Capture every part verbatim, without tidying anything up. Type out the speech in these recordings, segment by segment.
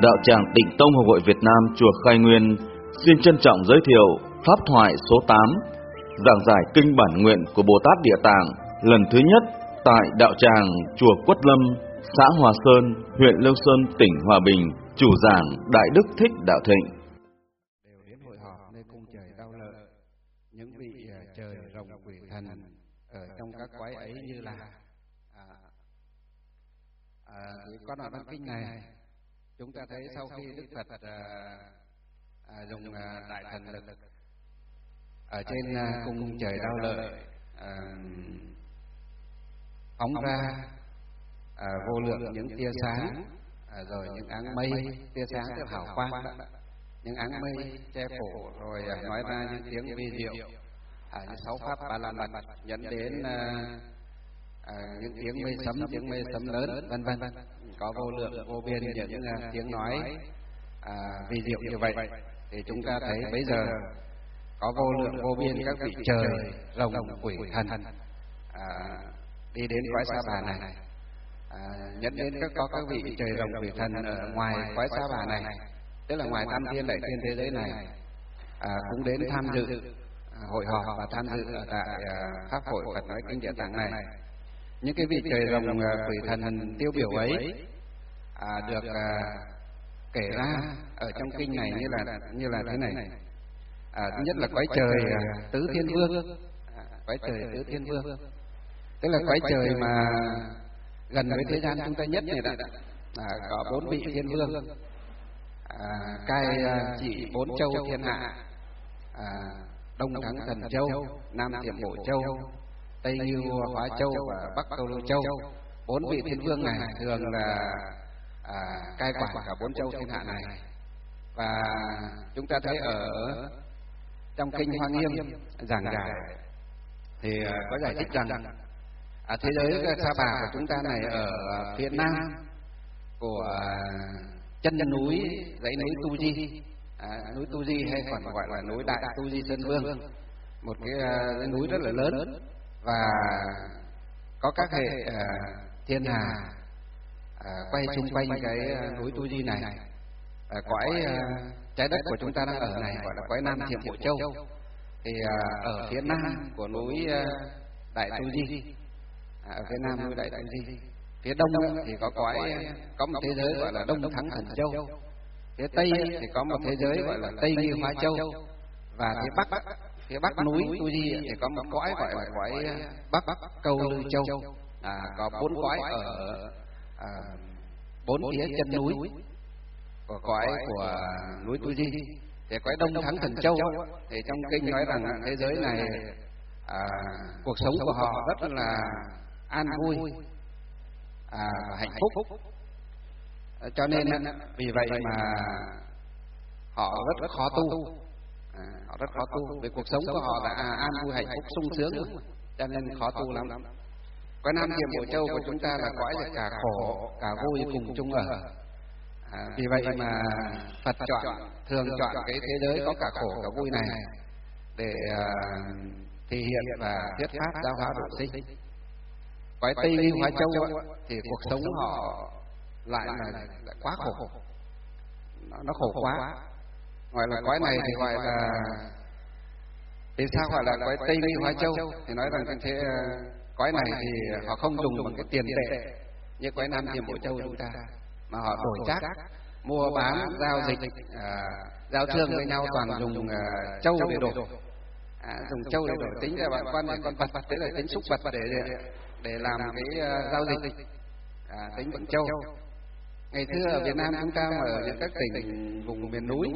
Đạo tràng Tịnh Tông Học hội Việt Nam Chùa Khai Nguyên xin trân trọng giới thiệu Pháp thoại số tám, giảng giải kinh bản nguyện của Bồ Tát Địa Tạng lần thứ nhất tại Đạo tràng Chùa Quất Lâm, xã Hòa Sơn, huyện Liêu Sơn, tỉnh Hòa Bình. Chủ giảng Đại Đức Thích Đạo Thịnh. Đều đến hội họp nơi cung trời Đau Lợi, những vị trời rồng quỷ thần ở trong các quái ấy như là à, à, con ở trong kinh này chúng ta thấy sau khi Đức Phật à, à, dùng à, đại thần lực ở trên à, cung trời Đau Lợi à, phóng ra à, vô lượng những tia sáng, à, rồi những áng mây, tia sáng rất hào quang đó, những áng mây che phủ, rồi à, nói ra những tiếng vi diệu, à, những sáu pháp ba la mật dẫn đến à, à, những tiếng mây sấm, tiếng mây sấm lớn, vân vân, có vô lượng vô biên những à, tiếng nói à, vi diệu như vậy. Thì chúng ta thấy bây giờ có vô lượng vô biên các vị trời rồng quỷ thần à, đi đến cõi Sa Bà này, à, dẫn đến các có các vị trời rồng quỷ thần ở ngoài cõi Sa Bà này, tức là ngoài tam thiên đại thiên thế giới này, à, cũng đến tham dự à, hội họp và tham dự ở tại à, pháp hội Phật nói kinh Địa Tạng này. Những cái vị trời rồng quỷ thần tiêu biểu ấy à, được à, kể ra ở trong kinh này như là như là thế này. À, thứ nhất là cõi trời à, tứ thiên vương, à, cõi trời tứ thiên vương, tức là cõi trời mà gần với thế gian chúng ta nhất này đã, à, có bốn vị thiên vương, à, cai à, trị bốn châu thiên hạ, à, Đông Thắng Thần Châu, Nam Thiểm Bổ Châu, Tây Ngưu Hóa Châu và Bắc Câu Lưu Châu. Bốn vị thiên vương này thường là à, cai quản cả bốn châu thiên hạ này. Và chúng ta thấy ở trong kinh Hoa Nghiêm giảng giải thì à, có giải thích rằng à, thế giới Sa Bà của chúng ta này ở phía nam của chân núi dãy núi Tu Di, à, núi Tu Di hay còn gọi là núi Đại Tu Di Sơn Vương, một cái uh, núi rất là lớn và có các hệ uh, thiên hà uh, quay chung quanh cái uh, núi Tu Di này. Uh, cõi uh, trái đất của chúng ta đang ở này gọi là cõi Nam Thiểm Bộ Châu, thì uh, ở phía nam của núi uh, Đại Tu Di, à, ở phía nam núi Đại Tu Di, phía đông thì có cõi có một thế giới gọi là Đông Thắng Thần Châu, phía tây thì có một thế giới gọi là Tây Ngưu Hóa Châu, và phía bắc phía bắc núi Tu Di thì có một cõi gọi là cõi Bắc Câu Lưu Châu, à, có bốn cõi ở à, bốn phía chân núi của cõi của núi Tu Di. Thì cõi Đông Thắng Thần Châu thì trong kinh nói rằng thế giới này à, cuộc sống của họ rất là an vui à, và hạnh phúc, cho nên vì vậy mà họ rất khó tu, à, họ rất khó tu vì cuộc sống của họ đã an vui hạnh phúc sung sướng, cho nên khó tu lắm. Cõi Nam Thiểm Bộ Châu của chúng ta là cõi cả khổ cả vui cùng chung ở, à, vì vậy mà Phật chọn thường chọn cái thế giới có cả khổ cả vui này để uh, thể hiện và thuyết pháp giáo hóa độ sinh. Cõi Tây Ngưu Hóa Châu thì cuộc sống họ lại là, là quá khổ, nó, nó khổ quá. Gọi là cõi này thì gọi là, vì sao gọi là cõi Tây Ngưu Hóa Châu thì nói rằng thế cõi này thì họ không dùng bằng cái tiền tệ như cõi Nam Thiểm Bộ Châu chúng ta, mà họ đổi trác, mua bán giao dịch, à, giao thương với nhau toàn dùng à, châu để đổi, à, dùng châu để đổi, tính ra bạn quan con vật, thế là tính xúc vật để để làm cái uh, giao dịch, à, tính bằng châu. Ngày xưa ở Việt Nam chúng ta mà ở những các tỉnh vùng miền núi,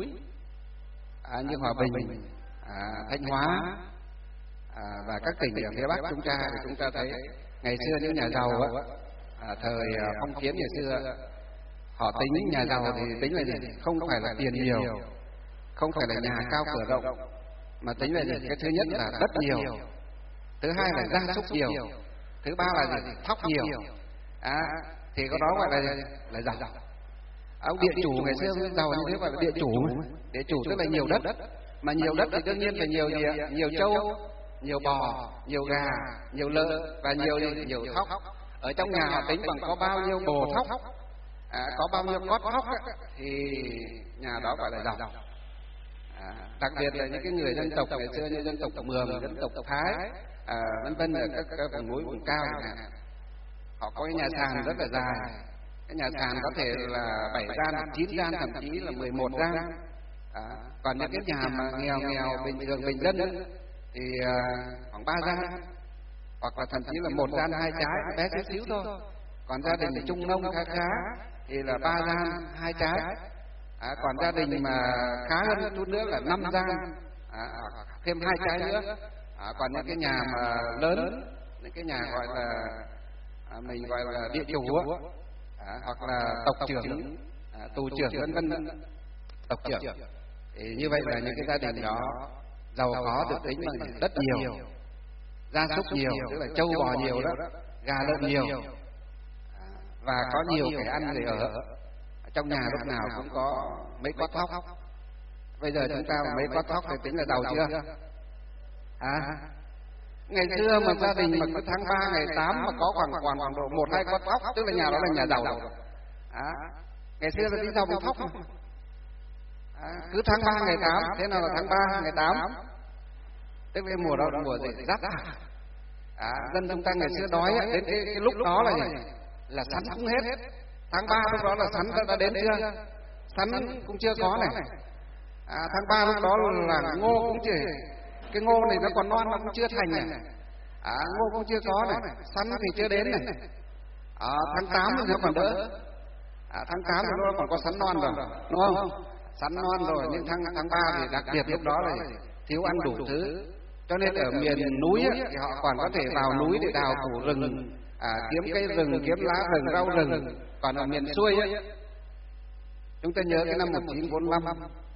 à, như Hòa Bình, à, Thanh Hóa, à, và các tỉnh ở phía Bắc chúng ta thì chúng ta thấy ngày xưa những nhà giàu á, à, thời phong kiến ngày xưa họ tính nhà giàu thì tính là gì? Không phải là tiền nhiều, không phải là nhà cao cửa rộng, mà tính là gì? Cái thứ nhất là đất nhiều, thứ hai là gia súc nhiều, thứ ba là gì? Thóc nhiều, à, thì có đó gọi là là giàu. Ông địa chủ ngày xưa giàu như thế gọi là địa chủ. Địa chủ tức là nhiều đất, mà nhiều đất thì đương nhiên phải nhiều gì? Nhiều trâu, nhiều bò, nhiều gà, nhiều lợn và nhiều gì? Nhiều thóc. Ở trong nhà họ tính bằng có bao nhiêu bồ thóc, à, có bao nhiêu cót thóc thì nhà đó gọi là giàu. À, đặc biệt là những cái người dân tộc ngày xưa như dân tộc Mường, dân tộc Thái, à, vân vân ở các, các vùng núi vùng cao này, họ có cái nhà sàn rất là dài. Cái nhà sàn có thể là bảy gian, chín gian, thậm chí là mười một gian. À, còn những cái nhà mà nghèo nghèo bình thường bình dân thì à, khoảng ba gian, hoặc là thậm chí là một gian hai trái, bé chút xíu thôi. Còn gia đình trung nông khá khá thì là ba gian hai trái. À, còn gia đình mà khá hơn chút nữa là năm gian, à, thêm hai trái nữa. À, còn những cái nhà mà lớn, những cái nhà gọi là à, mình gọi là địa chủ, à, hoặc là tộc trưởng, à, tù trưởng vân vân, tộc trưởng. Thì như vậy là những cái gia đình đó giàu có được tính bằng đất nhiều, gia súc nhiều, tức là trâu bò nhiều đó, gà lợn nhiều, à, và có nhiều cái ăn để ở. Trong nhà lúc nào cũng có mấy cót thóc. Bây giờ chúng ta mấy cót thóc thì tính là giàu chưa? À, ngày xưa mà gia đình mà cứ tháng ba ngày tám mà có khoảng khoảng khoảng độ một hai cót thóc, tức là nhà đó là nhà giàu rồi. À, ngày xưa là đi giàu bằng thóc mà. À, cứ tháng ba ngày tám, thế nào là tháng ba ngày tám? Tức là mùa đó là mùa gì? Giáp Thìn. À, dân chúng ta ngày xưa đói đến cái, cái lúc đó là gì? Là sắn cũng hết. Tháng ba lúc đó là sắn đã, đã đến chưa? Sắn cũng chưa có này. À, tháng ba lúc đó là ngô cũng chỉ, cái ngô này nó còn non, nó cũng chưa thành này. À, ngô cũng chưa có này, sắn thì chưa đến này. À, tháng tám thì nó còn đỡ. À, tháng tám thì nó còn có sắn non rồi, đúng không? Sắn non rồi, nhưng tháng tháng ba thì đặc biệt lúc đó là thiếu ăn đủ thứ. Cho nên ở miền núi ấy, thì họ còn có thể vào núi để đào củ rừng, à, kiếm cây rừng, kiếm lá rừng, rau rừng. Còn ở miền xuôi ấy, chúng ta nhớ cái năm một nghìn chín trăm bốn mươi lăm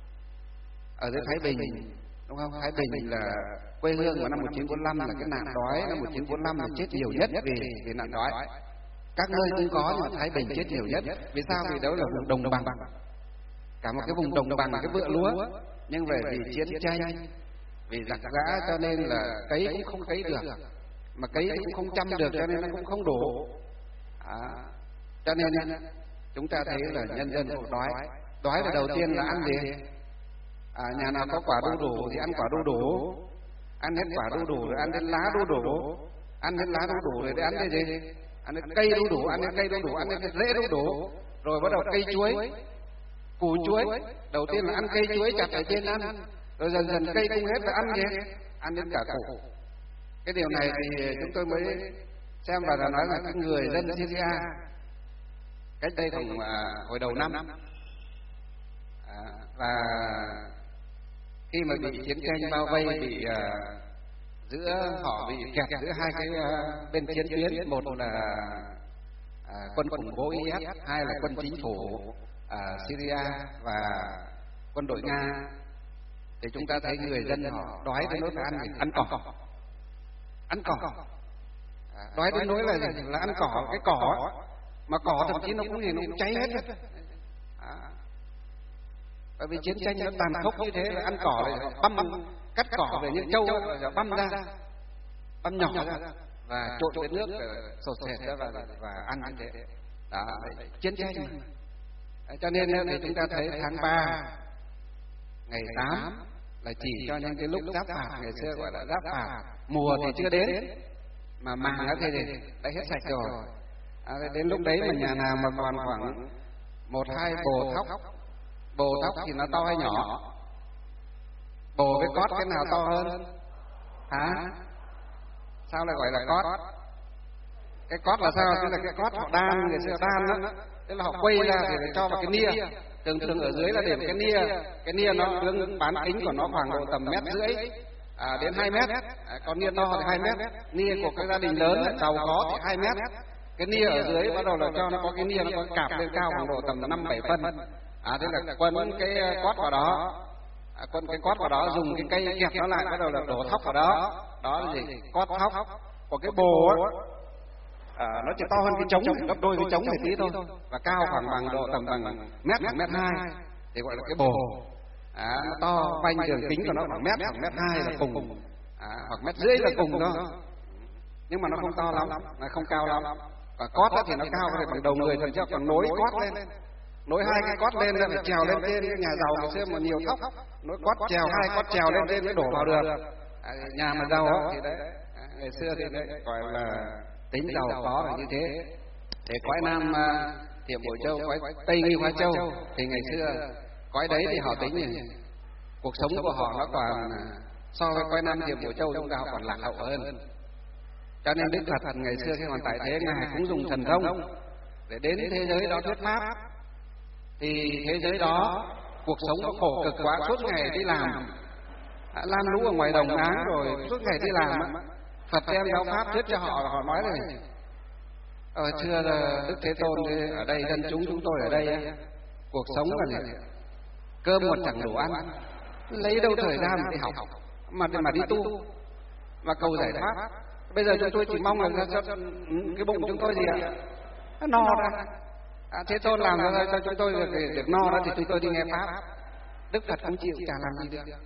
ở dưới Thái Bình, đúng không? Thái Bình là quê hương của năm một nghìn chín trăm bốn mươi lăm, là cái nạn đói năm một nghìn chín trăm bốn mươi lăm là chết nhiều nhất vì vì nạn đói. Các nơi cũng có nhưng mà Thái Bình chết nhiều nhất. Vì sao? Vì đó là vùng đồng bằng, cả một cái vùng đồng bằng, cái vựa lúa, nhưng về vì chiến tranh, vì giặc giã cho nên là cấy cũng không cấy được, mà cấy cũng không chăm được cho nên nó cũng không đủ. À, cho nên chúng ta thấy là nhân dân cũng đói. Đói là đầu tiên là ăn gì? À, nhà nào có quả đu đủ thì ăn quả đu đủ, ăn hết quả đu đủ rồi ăn đến lá đu đủ, ăn hết lá đu đủ rồi để ăn cái gì? Ăn đến cây đu đủ, ăn đến cây đu đủ, ăn đến rễ đu đủ, rồi bắt đầu cây chuối, củ chuối. Đầu tiên là ăn cây chuối chặt ở trên ăn, rồi dần dần cây cũng hết là ăn gì? Ăn đến cả củ. Cái điều này thì chúng tôi mới xem và là nói là các người dân Syria cách đây khoảng à, hồi đầu năm, à, và khi mà bị chiến tranh bao vây, bị à, giữa họ bị kẹt giữa hai cái à, bên chiến tuyến, một là à, quân khủng bố i ét, hai là quân chính phủ à, Syria và quân đội Nga. Thì chúng ta thấy người dân họ đói đến nỗi phải ăn ăn cỏ, ăn cỏ, à, đói đến nỗi là là ăn cỏ, cái cỏ mà cỏ thậm chí nó cũng gì nó cũng cháy hết. À, bởi vì chiến tranh nó tàn khốc như thế, là ăn cỏ là băm, cắt cỏ về những trâu rồi băm ra, băm nhỏ ra và trộn với nước sột sệt ra và và ăn như thế. Đó, chiến tranh. À, cho nên thì chúng ta thấy tháng ba ngày tám là chỉ cho những cái lúc giáp phạt, ngày xưa gọi là giáp phạt, mùa thì chưa đến mà màng đã thì đã hết sạch rồi. À, đến lúc đấy mà nhà nào mà còn khoảng một hai bồ thóc, bồ thóc thì nó to hay nhỏ? Bồ với cót cái nào to hơn? Hả? Sao lại gọi là cót? Cái cót là sao? Tức là cái cót họ đan, ngày xưa đan đó, tức là họ quay ra thì để cho vào cái nia. Thường thường ở dưới là để cái nia, cái nia nó hướng bán kính của nó khoảng độ tầm mét rưỡi à, đến hai mét. À, còn nia to thì hai mét. Nia của các gia đình lớn giàu có thì hai mét. Cái nia ở dưới bắt đầu là cho nó có cái nia, nó có cạp lên cao khoảng độ tầm năm bảy phân. À, thế là quấn cái cót vào đó, à, quấn cái cót vào đó, dùng cái cây kẹp nó lại, bắt đầu là đổ thóc vào đó. Đó là gì? Cót thóc. Còn cái bồ á, à, nó chỉ to hơn cái trống, gấp đôi cái trống thì tí thôi, và cao khoảng bằng độ tầm bằng mét, khoảng mét hai, thì gọi là cái bồ. À, nó to, quanh đường kính của nó khoảng mét, khoảng mét hai là cùng, à, hoặc mét rưỡi là cùng thôi. Nhưng mà nó không to lắm, nó không cao lắm. Và cót đó thì nó cao bằng đầu người, còn treo còn nối cót lên, nối hai cái cót lên ra phải trèo lên trên. Cái nhà giàu ngày xưa mà nhiều thóc, nối cót trèo hai cót trèo lên trên mới đổ vào được. À, nhà mà giàu á thì đấy, à, ngày xưa thì đấy gọi là tính giàu có là như thế. Để cõi Nam Thiểm Bội Châu, cõi Tây Nghi Hoa Châu thì ngày xưa cõi đấy thì họ tính này, cuộc sống của họ nó còn so với cõi Nam Thiểm Bội Châu chúng ta còn lạc hậu hơn. Cho nên Đức Phật ngày xưa khi còn tại thế, ngài cũng dùng thần thông để đến thế giới đó thuyết pháp. Thì thế giới đó cuộc sống nó khổ cực quá, suốt ngày đi làm lan lũ ở ngoài đồng áng, rồi suốt ngày đi làm. Phật đem giáo pháp thuyết cho họ, họ nói này: Ờ, thưa Đức Thế Tôn, ở đây dân chúng chúng tôi ở đây cuộc sống là này, cơm một chẳng đủ ăn, lấy đâu thời gian để học mà mà đi tu và cầu giải thoát. Bây giờ chúng tôi chỉ mong là cho cái bụng chúng tôi gì ạ, nó no ra. À, Thế Tôn làm ra cho chúng tôi được, được no đó thì chúng tôi đi nghe pháp. Đức Phật không chịu, chả làm gì được.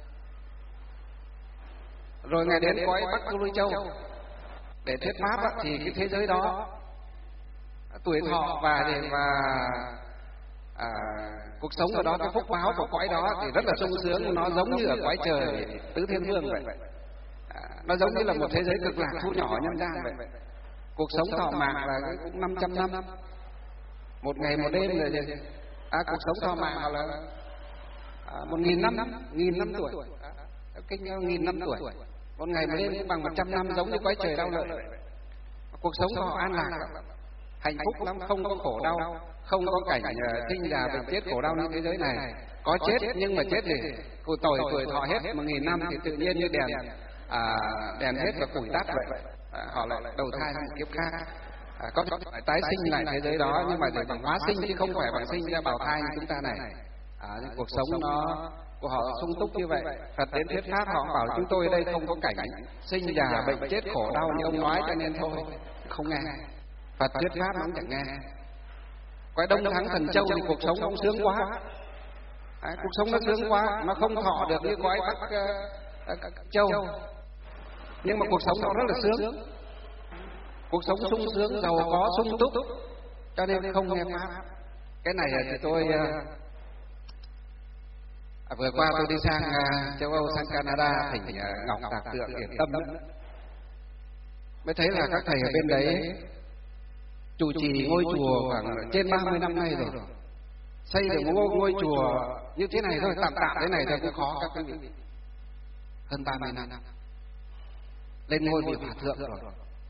Rồi ngài đến cõi Bắc Tu Lưu Châu để thuyết pháp đó, thì cái thế giới đó tuổi thọ và và à, cuộc sống ở đó, cái phúc báo của cõi đó thì rất là sung sướng. Nó giống như ở cõi trời Tứ Thiên Vương vậy. À, nó giống như là một thế giới cực lạc thu nhỏ nhân gian vậy. Cuộc sống thọ mạng là cũng năm trăm năm, một ngày một đêm rồi gì. À, cuộc sống thọ mạng là à, một nghìn năm, nghìn năm tuổi, à, kinh nghìn năm tuổi. Một ngày một đêm cũng bằng một trăm năm, giống như cõi trời đau lợi. Cuộc sống thọ an lạc, hạnh phúc lắm, không có khổ đau, không có cảnh sinh già bệnh chết khổ đau như thế giới này. Có chết nhưng mà chết gì? Cụ tuổi tuổi thọ hết một nghìn năm thì tự nhiên như đèn à, đèn hết và củi tắt vậy. À, họ lại đầu thai sang một kiếp khác. À, có phải tái sinh lại thế giới đó, nhưng mà để bằng hóa sinh chứ không phải bằng sinh ra bào thai như chúng ta này. À, cuộc sống nó của họ sung túc như vậy. Phật đến thuyết pháp họ bảo chúng tôi ở đây không có cảnh sinh già bệnh chết khổ đau như ông nói, cho nên thôi không nghe. Phật thuyết pháp cũng chẳng nghe. Quái Đông Thắng Thần Châu thì cuộc sống cũng sướng quá. À, cuộc sống nó sướng quá, nó không thọ được như quái Bắc uh, uh, Châu. Nhưng mà cuộc sống nó rất là sướng. Cuộc sống sung sướng, giàu có, sung túc, cho nên không nghe pháp. Cái này thì tôi uh, à, vừa qua tôi đi sang uh, châu Âu, sang Canada, thỉnh uh, Ngọc Tạc Tượng Hiển Tâm, mới thấy là các thầy ở bên đấy chủ trì ngôi chùa khoảng trên ba mươi năm nay rồi. Xây được một ngôi, ngôi chùa như thế này thôi, tạm tạm thế này thôi cũng khó các quý vị. Hơn ba mươi năm lên ngôi vị hòa thượng rồi,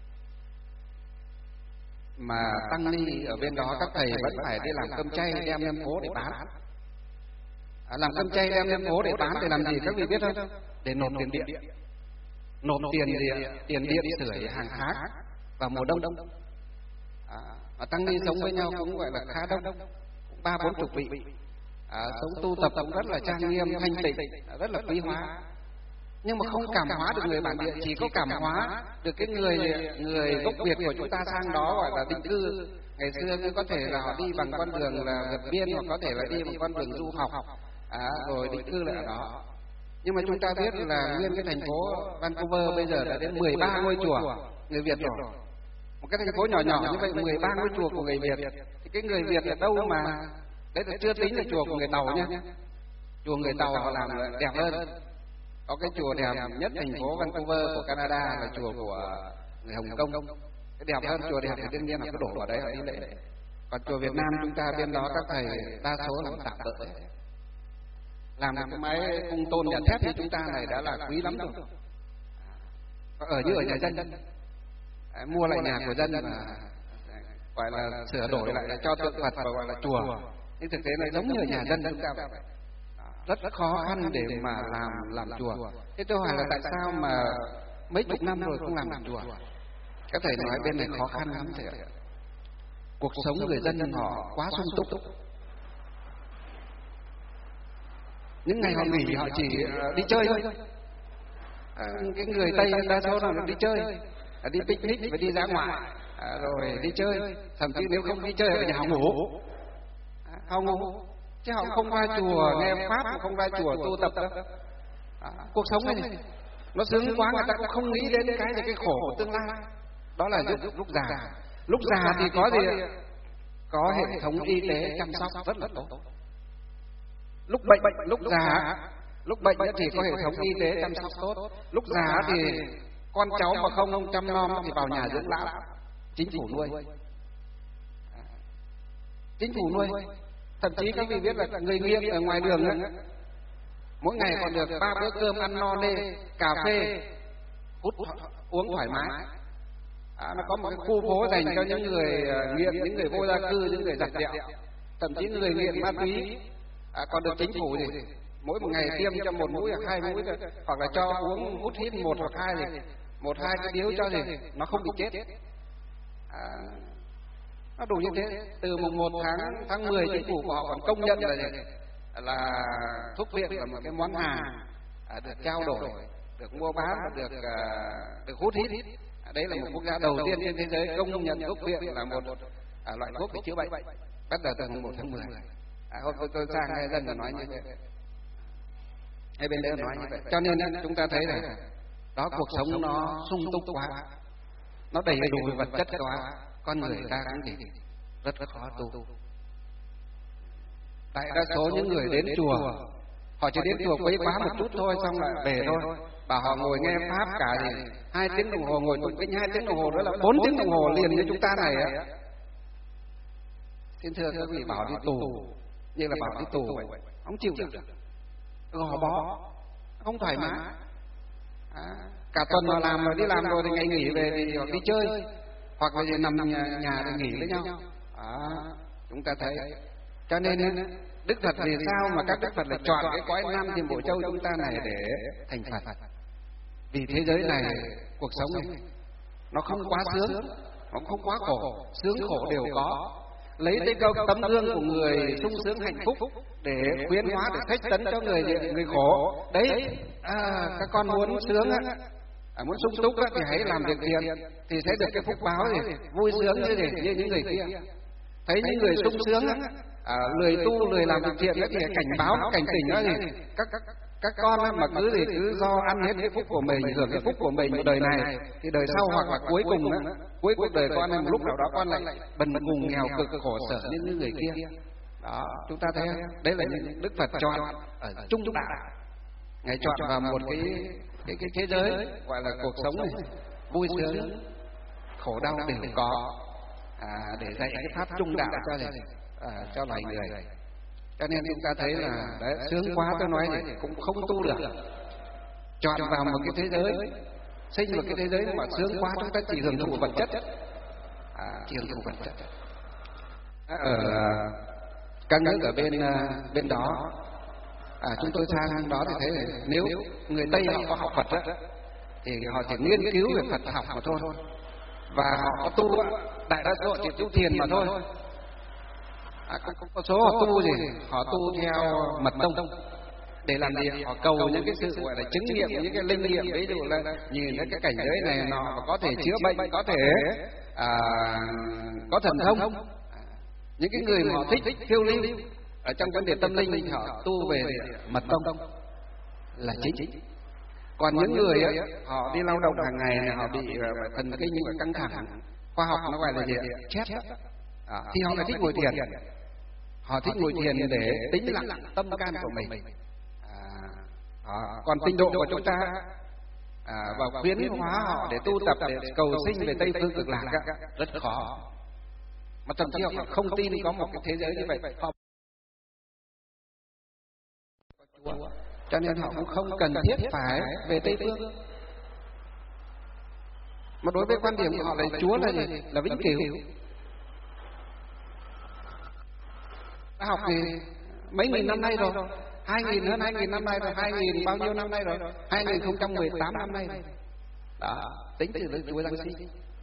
mà tăng ni ở bên đó các thầy vẫn phải đi làm cơm chay đem lên phố để bán. À, làm cơm chay đem lên phố để bán để làm gì các vị biết không? Để nộp tiền điện, nộp tiền điện, tiền điện sưởi hàng tháng vào mùa đông. À, mà tăng ni sống với nhau cũng gọi là khá đông, ba bốn chục vị. À, sống tu tập cũng rất là trang nghiêm thanh tịnh, rất là quý hóa. Nhưng mà không cảm hóa được người bản địa, chỉ có cảm hóa được cái người người gốc Việt của chúng ta sang đó gọi là định cư. Ngày xưa cũng có thể là họ đi bằng con đường là vượt biên, hoặc có thể là đi bằng con đường du học, à, rồi định cư lại ở đó. Nhưng mà chúng ta biết là nguyên cái thành phố Vancouver bây giờ đã đến mười ba ngôi chùa người Việt rồi. Một cái thành phố nhỏ nhỏ như vậy, mười ba ngôi chùa của người Việt. Thì cái người Việt ở đâu mà, đấy là chưa tính là chùa của người Tàu nhé. Chùa người Tàu họ làm đẹp hơn. Có cái chùa đẹp nhất thành phố Vancouver của Canada là chùa của người Hồng Kông. Cái đẹp hơn chùa đẹp thì đương nhiên là cứ đổ vào đấy họ đi lễ. Còn chùa Việt Nam chúng ta bên đó các thầy đa số làm tạm bợ, làm cái máy cung tôn nhà thép như chúng ta này đã là quý lắm rồi. Ở như ở nhà dân, à, mua lại nhà của dân mà gọi là sửa đổi lại cho tượng Phật và gọi là chùa. Nhưng thực tế này giống như ở nhà dân chúng ta vậy. Rất khó khăn để mà làm làm chùa. Thế tôi hỏi là tại sao mà mấy chục năm rồi không làm làm chùa? Các thầy nói bên này khó khăn lắm thầy ạ. Cuộc sống người dân họ quá sung túc. Những ngày họ nghỉ họ chỉ đi chơi thôi. À, cái người Tây đa số là đi chơi, à, đi picnic và đi ra ngoài, à, rồi đi chơi. Thậm chí nếu không đi chơi ở nhà họ ngủ, à, họ ngủ. Chứ họ không ra chùa nghe pháp, không ra chùa tu tập đâu. À, cuộc sống này nó sướng quá, người ta cũng không nghĩ đến cái cái khổ của tương lai. Đó là lúc lúc già. Lúc già thì có gì? Có hệ thống y tế chăm sóc rất là tốt. Lúc bệnh, lúc già, lúc bệnh thì có hệ thống y tế chăm sóc tốt. Lúc già thì con cháu mà không chăm nom thì vào nhà dưỡng lão, chính phủ nuôi. Chính phủ nuôi. Thậm chí các vị biết là người nghiện ở ngoài đường ấy, mỗi ngày còn được ba bữa cơm ăn no nê, cà phê, hút uống thoải mái. À, nó có một cái khu phố dành cho những người nghiện, những người vô gia cư, những người giặt dẹo, thậm chí người nghiện ma túy à, còn được chính phủ gì mỗi một ngày tiêm cho một mũi hoặc hai mũi, hoặc là cho uống hút hít một hoặc hai gì, một hai cái điếu cho gì nó không bị chết. À, nó đủ như thế. Từ mùng một tháng tháng mười chính phủ của họ còn công nhận là gì? Là thuốc viện là một cái món hàng à, được trao đổi, được mua bán, được uh, được hút hít. À, đấy là một quốc gia đầu tiên trên thế giới công nhận thuốc viện là một à, loại thuốc để chữa bệnh, bắt đầu từ mùng một tháng mười. À, hôm tôi sang nghe dân là nói như thế, hay bên đấy nói như vậy. Cho nên chúng ta thấy là đó, cuộc sống nó sung túc quá, nó đầy đủ vật chất quá, con người ta cũng thì rất rất khó tu. Đại đa số những người đến chùa, họ chỉ đến chùa quấy phá một chút thôi, xong lại về thôi. Bảo họ ngồi nghe pháp cả gì hai tiếng đồng hồ, ngồi tụng kinh hai tiếng đồng hồ, đó là bốn tiếng đồng hồ liền như chúng ta này á. Xin thưa các vị, bảo đi tù như là bảo đi tù vậy, không chịu được, gò bó, không thoải mái. À, cả tuần mà làm rồi đi làm rồi thì ngày nghỉ về thì hoặc đi chơi, hoặc là nằm nhà, nhà để nghỉ với nhau. À, chúng ta thấy. Cho nên Đức Phật vì sao mà các Đức Phật lại chọn cái cõi Nam Thiên Bộ Châu chúng ta này để thành Phật? Vì thế giới này, cuộc sống này nó không quá sướng, nó không quá khổ, sướng khổ đều có. Lấy cái câu tấm gương của người sung sướng hạnh phúc để khuyến hóa, để khách tấn cho người người khổ. Đấy, à, các con muốn sướng á, à, muốn sung túc á, thì hãy làm việc thiện, thì sẽ được cái phúc báo gì vui sướng như thế, như những người kia. Thấy những người sung sướng á, à, lười tu, lười làm việc thiện á, thì cảnh báo, cảnh tỉnh đó gì các các các con á, mà cứ gì cứ do ăn hết cái phúc của mình, hưởng cái phúc của mình một đời này, thì đời sau hoặc là cuối cùng á, cuối cuộc đời con em một lúc nào đó con lại bần cùng nghèo cực khổ sở như những người kia. Đó, chúng ta thấy đấy là những Đức Phật chọn ở trung đạo, Ngài chọn vào một cái cái cái thế giới gọi là cuộc sống này vui sướng, khổ đau đều có, à, để dạy cái pháp trung đạo cho gì à, cho loài người. Cho nên chúng ta thấy là đấy, sướng quá tôi nói thì cũng không tu được. Chọn vào một cái thế giới, sinh một cái thế giới mà sướng quá chúng ta chỉ hưởng thụ vật chất, à, chỉ hưởng thụ vật chất. Ở các nước ở bên bên đó, à, chúng tôi sang đó thì thấy là nếu người Tây họ có học Phật á, thì họ chỉ nghiên cứu về Phật học mà thôi, và họ có tu, đại đa số chỉ tu thiền mà thôi. À, có, có số họ tu gì họ tu theo mật tông để làm gì? Họ cầu những cái sự gọi là chứng nghiệm, những cái linh nghiệm, ví dụ là nhìn thấy cái cảnh giới này nó có thể chữa bệnh, có thể à, có thần thông. À, những cái người mà họ thích phiêu lưu ở trong vấn đề tâm linh thì họ tu về mật tông là chính. Còn những người ấy, họ đi lao động hàng ngày này, họ bị thần kinh và căng thẳng, khoa học nó gọi là gì? Chết. À, thì họ lại thích ngồi thiền. Họ thích ngồi thiền để tĩnh lặng tâm can của mình. À, à, còn tinh độ của chúng ta à, và khuyến hóa họ để tu tập, để cầu sinh về Tây phương cực lạc rất khó. Mà thậm chí họ không tin có một cái thế giới như vậy. Họ cho nên họ cũng không cần thiết phải về Tây phương. Mà đối với quan điểm của họ là Chúa là gì? Là vĩnh cửu. Đã học thì mấy nghìn năm nay rồi, hai nghìn hơn hai nghìn năm nay rồi, hai nghìn bao nhiêu năm nay rồi, hai nghìn không trăm mười tám năm nay rồi. Đó, tính từ lời Chúa Giáng sinh.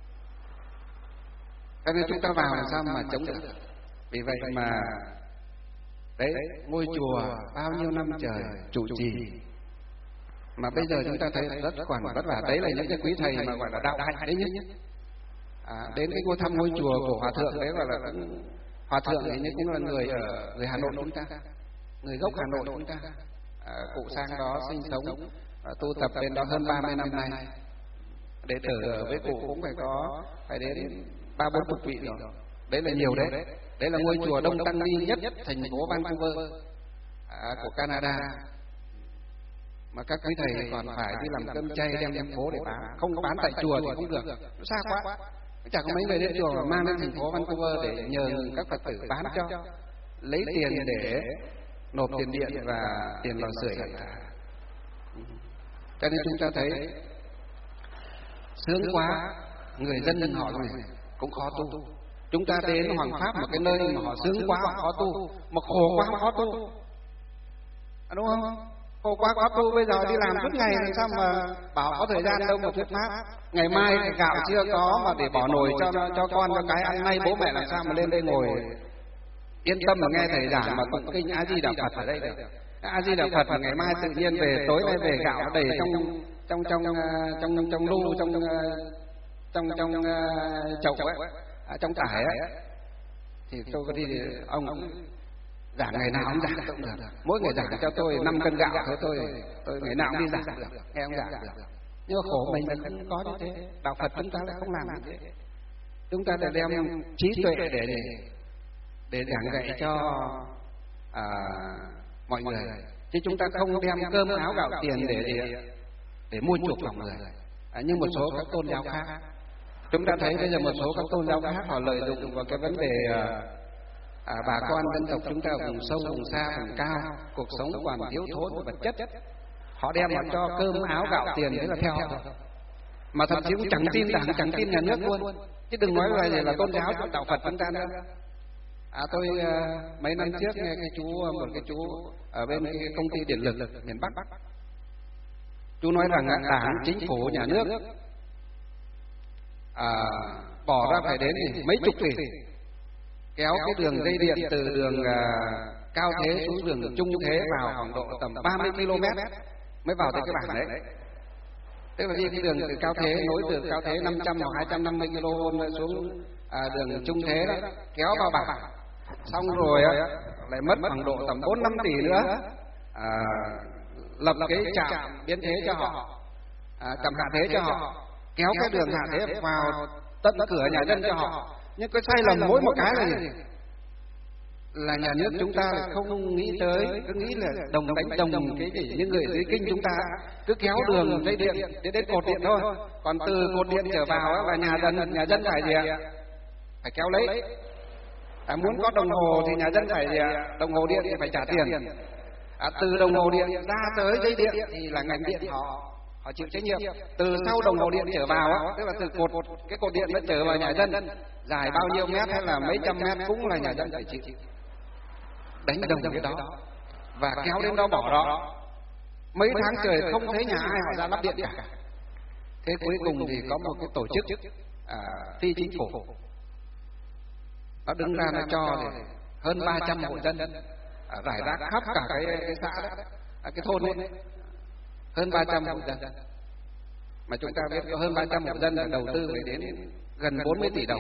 Cho nên chúng ta vào làm sao mà chống được? Vì vậy mà đấy, ngôi chùa bao nhiêu năm trời trụ trì, mà bây giờ chúng ta thấy rất còn vất vả. Đấy là những cái quý thầy mà gọi là đạo hạnh đấy nhất. À, đến cái ngôi thăm ngôi chùa của hòa thượng đấy gọi là cũng, hòa thượng ấy cũng là người ở người Hà Nội chúng ta, người gốc Hà Nội chúng ta. À, cụ sang đó sinh sống, à, tu tập bên đó hơn ba mươi năm nay. Đệ tử với cụ cũng phải có phải đến ba bốn chục vị rồi, đấy là nhiều đấy. Đấy là ngôi chùa đông tăng ni nhất thành phố Vancouver à, của Canada. Mà các quý thầy còn phải đi làm cơm chay đem đến phố để bán, không bán tại chùa thì không được, nó xa quá. Chả có mấy người đến chùa mà mang đến thành phố Vancouver để nhờ các Phật tử bán cho, lấy tiền để nộp tiền điện và tiền lò sưởi. Cho nên chúng ta thấy sướng quá, người dân họ này cũng khó tu. Chúng ta đến Hoàng Pháp, một cái nơi mà họ sướng quá họ khó tu, mà khổ quá họ khó tu, à, đúng không? Khổ quá khó tu. Bây giờ đi làm suốt ngày làm sao mà bảo có thời gian đâu mà thuyết pháp. Ngày mai gạo chưa có mà để bỏ nồi cho cho con cho cái ăn, nay bố mẹ làm sao mà lên đây ngồi yên tâm mà nghe thầy giảng mà tụng kinh A Di Đà Phật ở đây được. A Di Đà Phật mà ngày mai tự nhiên về, tối nay về gạo nó đầy trong trong trong trong trong trong lu trong trong trong chậu ấy, à, trong tải ấy, thì tôi có đi ông giảng ngày nào ông giảng cũng được, mỗi ngày giảng cho tôi năm cân gạo thôi, tôi tôi ngày nào cũng đi giảng được, nghe ông giảng được. Nhưng mà khổ mình là không có như thế. Đạo Phật chúng ta lại không làm như thế. Chúng ta đã đem trí tuệ để để để giảng dạy cho à, mọi người, chứ chúng ta không đem cơm áo gạo tiền để để, để mua chuộc lòng người. À, như một số các tôn giáo khác, chúng ta thấy bây giờ một số các tôn giáo khác họ lợi dụng vào cái vấn đề à, bà con dân tộc chúng ta vùng sâu vùng xa vùng cao, cuộc sống còn thiếu thốn vật chất, họ đem họ cho cơm áo gạo tiền đấy là theo họ, mà thậm chí cũng chẳng tin đảng, chẳng tin nhà nước luôn, chứ đừng nói là là tôn giáo đạo Phật chúng ta nữa. À, tôi uh, mấy năm trước nghe cái chú một cái chú ở bên cái công ty điện lực miền Bắc, chú nói rằng đảng, chính phủ, nhà nước à, bỏ ra phải đến mấy chục tỷ kéo cái đường dây điện từ đường uh, cao thế xuống đường trung thế vào khoảng độ tầm ba mươi ki lô mét mới vào tới cái bản đấy. Tức là đi cái đường từ cao thế nối từ cao thế năm trăm hoặc hai trăm năm mươi ki lô vôn xuống à, đường trung thế đó, kéo vào bản, xong rồi á lại mất khoảng độ tầm bốn năm tỷ nữa à, lập cái trạm biến thế cho họ, à, trạm hạ thế cho họ, kéo cái đường hạ thế vào tận cửa nhà dân cho họ. Nhưng cái sai lầm mỗi một cái là gì? Là nhà nước chúng ta không nghĩ tới, cứ nghĩ là đồng đánh đồng cái gì. Những người dưới kinh chúng ta cứ kéo đường dây điện đến đến cột điện thôi, còn từ cột điện trở vào và nhà dân nhà dân phải gì ạ? Phải kéo lấy. À, muốn có đồng hồ thì nhà dân phải gì ạ? Đồng hồ điện thì phải trả tiền. À, từ đồng hồ điện ra tới dây điện thì là ngành điện họ họ chịu trách nhiệm. Từ sau đồng hồ điện trở vào á, tức là từ cột cái cột điện nó trở vào nhà dân, dài bao nhiêu mét hay là mấy trăm mét cũng là nhà dân phải chịu. Đánh đồng cái đó và kéo đến đó bỏ đó. Mấy tháng trời không thấy nhà ai họ ra lắp điện cả. Thế cuối cùng thì có một cái tổ chức à, phi chính phủ, nó đứng ra nó cho thì hơn ba trăm hộ dân à, rải rác khắp cả cái, cái xã đó, à, cái thôn ấy, hơn ba trăm hộ dân. Mà chúng ta biết có hơn ba trăm hộ dân là đầu tư phải đến gần bốn mươi tỷ đồng.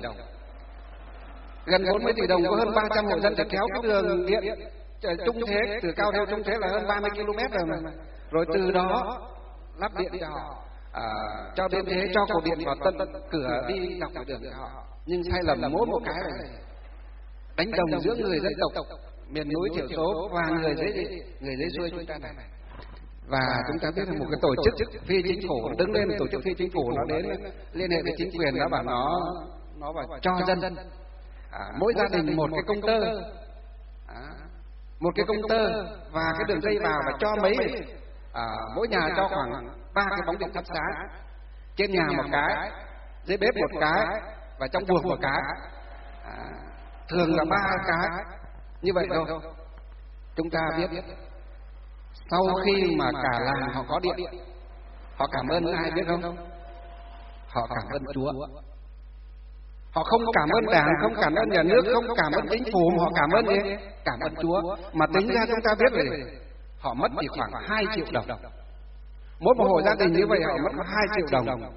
Gần bốn mươi tỷ đồng có hơn ba trăm hộ dân để kéo cái đường điện trung thế, từ cao theo trung thế là hơn ba mươi ki lô mét rồi mà. Rồi từ đó lắp điện cho họ, à, cho đến thế cho cột điện vào tận cửa đi dọc đường cho họ. Nhưng sai lầm là mỗi một cái là đánh đồng giữa người dân tộc miền núi thiểu số và người dưới người dưới xuôi chúng ta này. Và chúng ta biết là một cái tổ chức phi chính phủ đứng lên, tổ chức phi chính phủ nó đến liên hệ với chính quyền, nó bảo nó nó bảo cho dân à, mỗi gia đình một cái công tơ, à, một cái công tơ và cái đường dây vào và cho mấy à, mỗi nhà cho khoảng ba cái bóng điện thắp sáng, trên nhà một cái, dưới bếp một cái và trong buồng một cái, à, thường là ba cái như vậy thôi. Chúng ta biết sau khi mà cả làng họ có điện, họ cảm ơn ai biết không? Họ cảm ơn Chúa. Họ không cảm ơn đảng, không cảm ơn nhà nước, không cảm ơn chính phủ, mà họ cảm ơn gì? Cảm ơn Chúa. Mà tính ra chúng ta biết rồi, họ mất chỉ khoảng hai triệu đồng. Mỗi một hộ gia đình như vậy họ mất hai triệu đồng.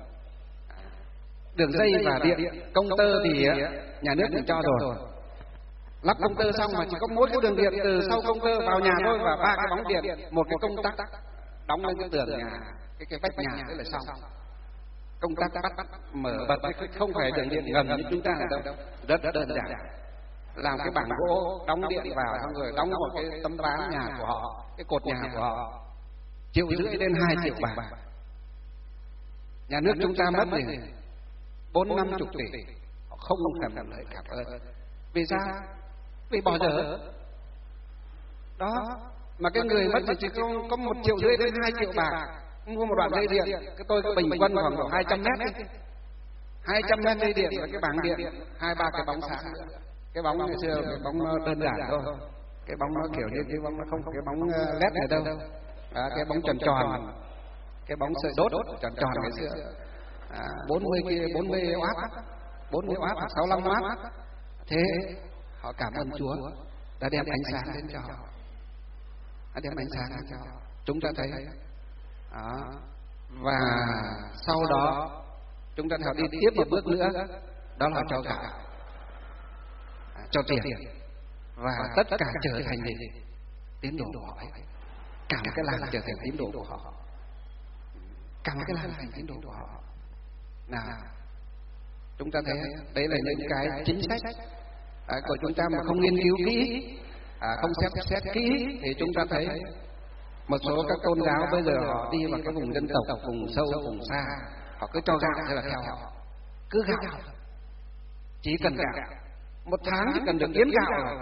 Đường dây và điện, công tơ thì nhà nước cũng cho rồi. Lắp công tơ xong mà chỉ có mỗi cái đường điện từ sau công tơ vào nhà thôi, và ba cái bóng điện, một cái công tắc đóng lên cái tường nhà, cái cái vách nhà, thế là xong. công tác bắt mở bật không phải đường điện ngầm như chúng ta là đâu, rất đơn giản. Làm cái bảng gỗ đóng điện vào, xong rồi đóng một cái tấm ván nhà của họ, cái cột nhà của họ, triệu rưỡi đến hai triệu bạc. Nhà nước chúng ta mất thì bốn năm chục tỷ, họ không thèm thèm lời cảm ơn. Vì sao? Vì bỏ dở. Đó, mà cái người mất thì chỉ có, có một triệu rưỡi đến hai triệu bạc mua một đoạn dây điện. Cái tôi có bình quân khoảng độ hai trăm mét đi, hai trăm mét dây điện và cái bảng điện, hai ba cái bóng sáng nữa. Cái bóng ngày xưa cái bóng nó đơn giản thôi, cái bóng nó kiểu như cái bóng nó không có cái bóng led này đâu. À, cái bóng tròn tròn, cái bóng sợi đốt tròn tròn ngày xưa, à, bốn mươi kia bốn mươi oát, bốn mươi oát hoặc sáu mươi lăm oát. Thế họ cảm ơn Chúa đã đem ánh sáng đến cho họ, đã đem ánh sáng đến cho họ. Chúng ta thấy đó. Và sau đó chúng ta phải đi tiếp một bước nữa, đó là cho gạo, cho tiền, và tất cả trở thành gì? Tín đồ của họ ấy. Cả một cái làng trở thành tín đồ của họ, cả một cái làng thành tín đồ của họ. Nào, chúng ta thấy đấy là những cái chính sách à, của chúng ta mà không nghiên cứu kỹ, à, không xem xét kỹ thì chúng ta thấy một số các tôn giáo bây giờ họ đi vào cái vùng dân tộc, vùng sâu, vùng xa, họ cứ cho gạo thế là theo họ, cứ gạo, chỉ cần gạo, một tháng chỉ cần được yến gạo là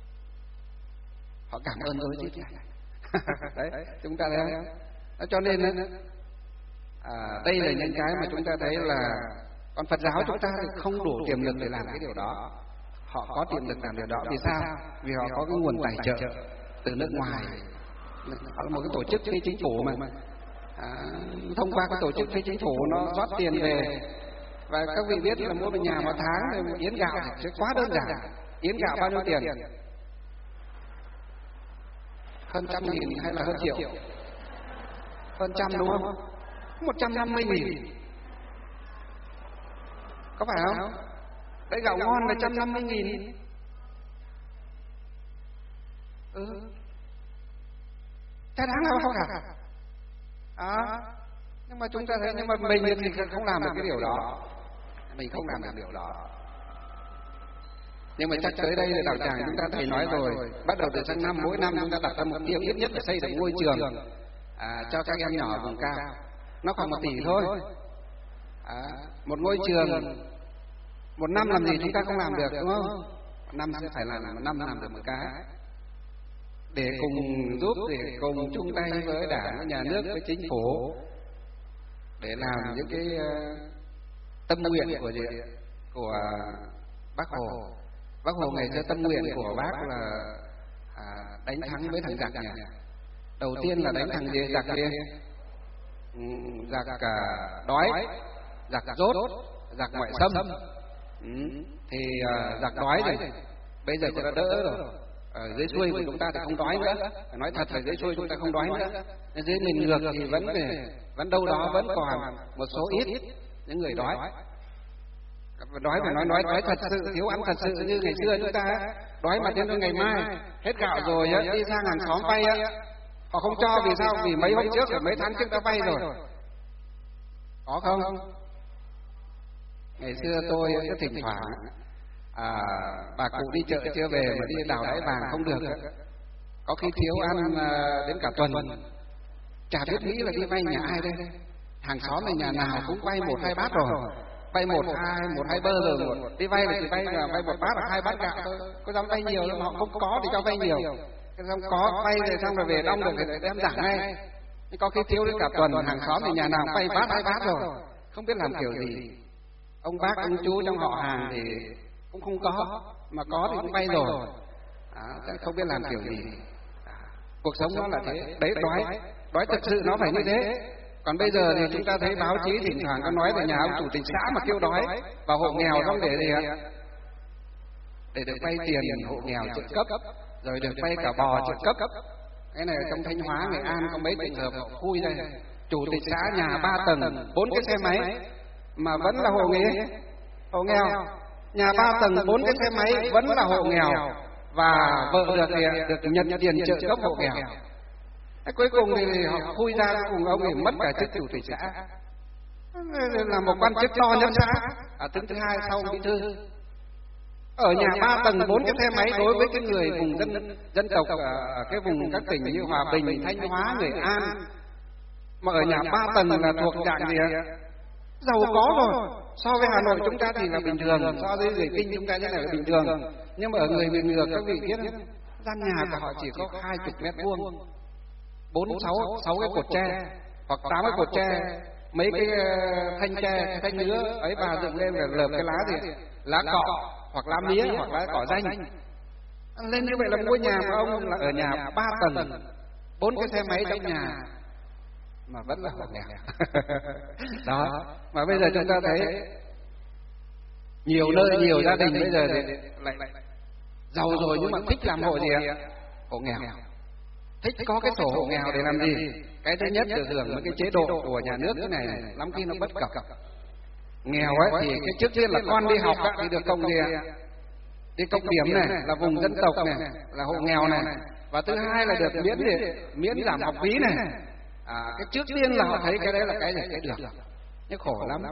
họ cảm ơn tôi chứ. Đấy, chúng ta thấy. Cho nên à, đây là những cái mà chúng ta thấy là còn Phật giáo chúng ta thì không đủ tiềm lực để làm cái điều đó. Họ có tiềm lực làm điều đó vì sao? Vì họ có cái nguồn tài trợ từ nước ngoài. Họ là một cái tổ chức phi chính phủ mà à, thông qua cái tổ chức phi chính phủ nó rót tiền về. Và các vị biết là mua một nhà một tháng thì một yến gạo thì quá đơn giản. Yến gạo bao nhiêu tiền? Hơn trăm nghìn hay là hơn triệu? Hơn trăm đúng không? Một trăm năm mươi nghìn, có phải không? Đấy, gạo ngon là trăm năm mươi nghìn. Ừ, chả đáng đâu không cả. À, nhưng mà chúng ta thấy, nhưng mà mình thì không làm được cái điều đó, mình không làm được điều đó. Nhưng mà chắc tới đây là đạo tràng chúng ta thầy nói rồi, bắt đầu từ sang năm, mỗi năm chúng ta đặt ra mục tiêu ít nhất là xây được ngôi trường à, cho các em nhỏ vùng cao, nó khoảng một tỷ thôi. À, một ngôi trường một năm làm gì chúng ta không làm được, đúng không? Một năm sẽ phải làm, một năm làm được một cái, để cùng giúp, để cùng chung tay với đảng, với nhà nước, với chính phủ để làm những cái uh, tâm nguyện của gì của Bác Hồ. Bác Hồ ngày xưa tâm nguyện của bác là à, đánh thắng với thằng giặc nhỉ. Đầu tiên là đánh thằng gì? Giặc kia, ừ, giặc cả đói, giặc dốt, giặc ngoại xâm. Ừ, thì uh, giặc đói rồi, bây giờ cũng đã đỡ rồi. Ở dưới xuôi của chúng ta thì không đói nữa. Phải nói thật là dưới xuôi chúng ta không đói nữa. Nên dưới miền ngược thì vẫn vẫn đâu đó vẫn còn một số ít những người đói. Đói phải nói nói đói thật sự, thiếu ăn thật sự như ngày xưa chúng ta đói mà đến ngày mai hết gạo rồi á, đi sang hàng xóm vay á, họ không cho. Vì sao? Vì mấy hôm trước, mấy tháng trước đã vay rồi. Có không? Ngày xưa tôi cứ thỉnh thoảng à, bà cụ đi chợ chưa về mà đi đào đáy vàng không được, có khi thiếu ăn à, đến cả tuần, chả biết nghĩ là đi vay nhà ai đây. Hàng xóm này nhà nào cũng vay một hai bát rồi, vay một hai một hai bơ rồi, một đi vay là chỉ vay là vay một bát hoặc hai bát gạo thôi, có dám vay nhiều đâu, mà họ không có thì cho vay nhiều, cái xong có vay rồi xong rồi về đông được thì đem giảm ngay. Nhưng có khi thiếu đến cả tuần, hàng xóm thì nhà nào vay bát hai bát rồi, không biết làm kiểu gì. Ông bác ông chú trong họ hàng thì cũng không có, mà có thì cũng vay rồi, à, không biết làm kiểu gì. À, cuộc sống nó là thế đấy, đói đói thật sự nó phải như thế. Còn bây giờ thì chúng ta thấy báo chí thỉnh thoảng có nói về nhà ông chủ tịch xã mà kêu đói và hộ nghèo xong để gì ạ? Để được vay tiền hộ nghèo trợ cấp, rồi được vay cả bò trợ cấp. Cái này ở trong Thanh Hóa, Nghệ An có mấy trường hợp họ khui đây, chủ tịch xã nhà ba tầng, bốn cái xe máy mà vẫn là hộ nghèo, hộ nghèo, nhà ba tầng bốn cái xe máy vẫn là hộ nghèo, và vợ được được nhận tiền trợ cấp hộ nghèo. Thế cuối cùng thì họ khui ra, cùng ông ấy mất cả chức chủ tịch xã. là một quan chức to nhất xã, à, đứng thứ hai sau bí thư. Ở nhà ba tầng bốn cái xe máy đối với cái người vùng dân dân tộc ở cái vùng các tỉnh như Hòa Bình, Thanh Hóa, Nghệ An, mà ở nhà ba tầng là thuộc dạng gì ạ? Giàu có rồi. So với Hà Nội chúng ta thì là bình thường, so với người Kinh chúng ta như này là bình thường. Nhưng mà ở người miền ngược các vị biết, gian nhà của họ chỉ có hai chục mét vuông, bốn sáu sáu cái cột tre hoặc tám cái cột tre, mấy cái thanh tre, thanh nứa ấy bà dựng lên là lợp cái lá gì, lá cọ hoặc lá mía hoặc lá cỏ danh lên như vậy là ngôi nhà của ông là ở nhà ba tầng, bốn cái xe máy trong nhà mà vẫn là hộ nghèo. Đó, mà bây giờ chúng ta thấy nhiều nơi nhiều gia đình bây giờ thì lại giàu rồi nhưng mà thích làm hộ gì ạ? Hộ nghèo. Thích có cái sổ hộ nghèo để làm gì? Cái thứ nhất được hưởng mấy cái chế độ của nhà nước thế này, lắm khi nó bất cập. Nghèo ấy thì cái trước tiên là con đi học thì được công gì ạ? Đi cộng điểm này, là vùng dân tộc này, là hộ nghèo này. Và thứ hai là được miễn gì? Miễn giảm học phí này. À, cái trước tiên là họ thấy cái đấy là cái gì? Cái được. Nhưng khổ lắm.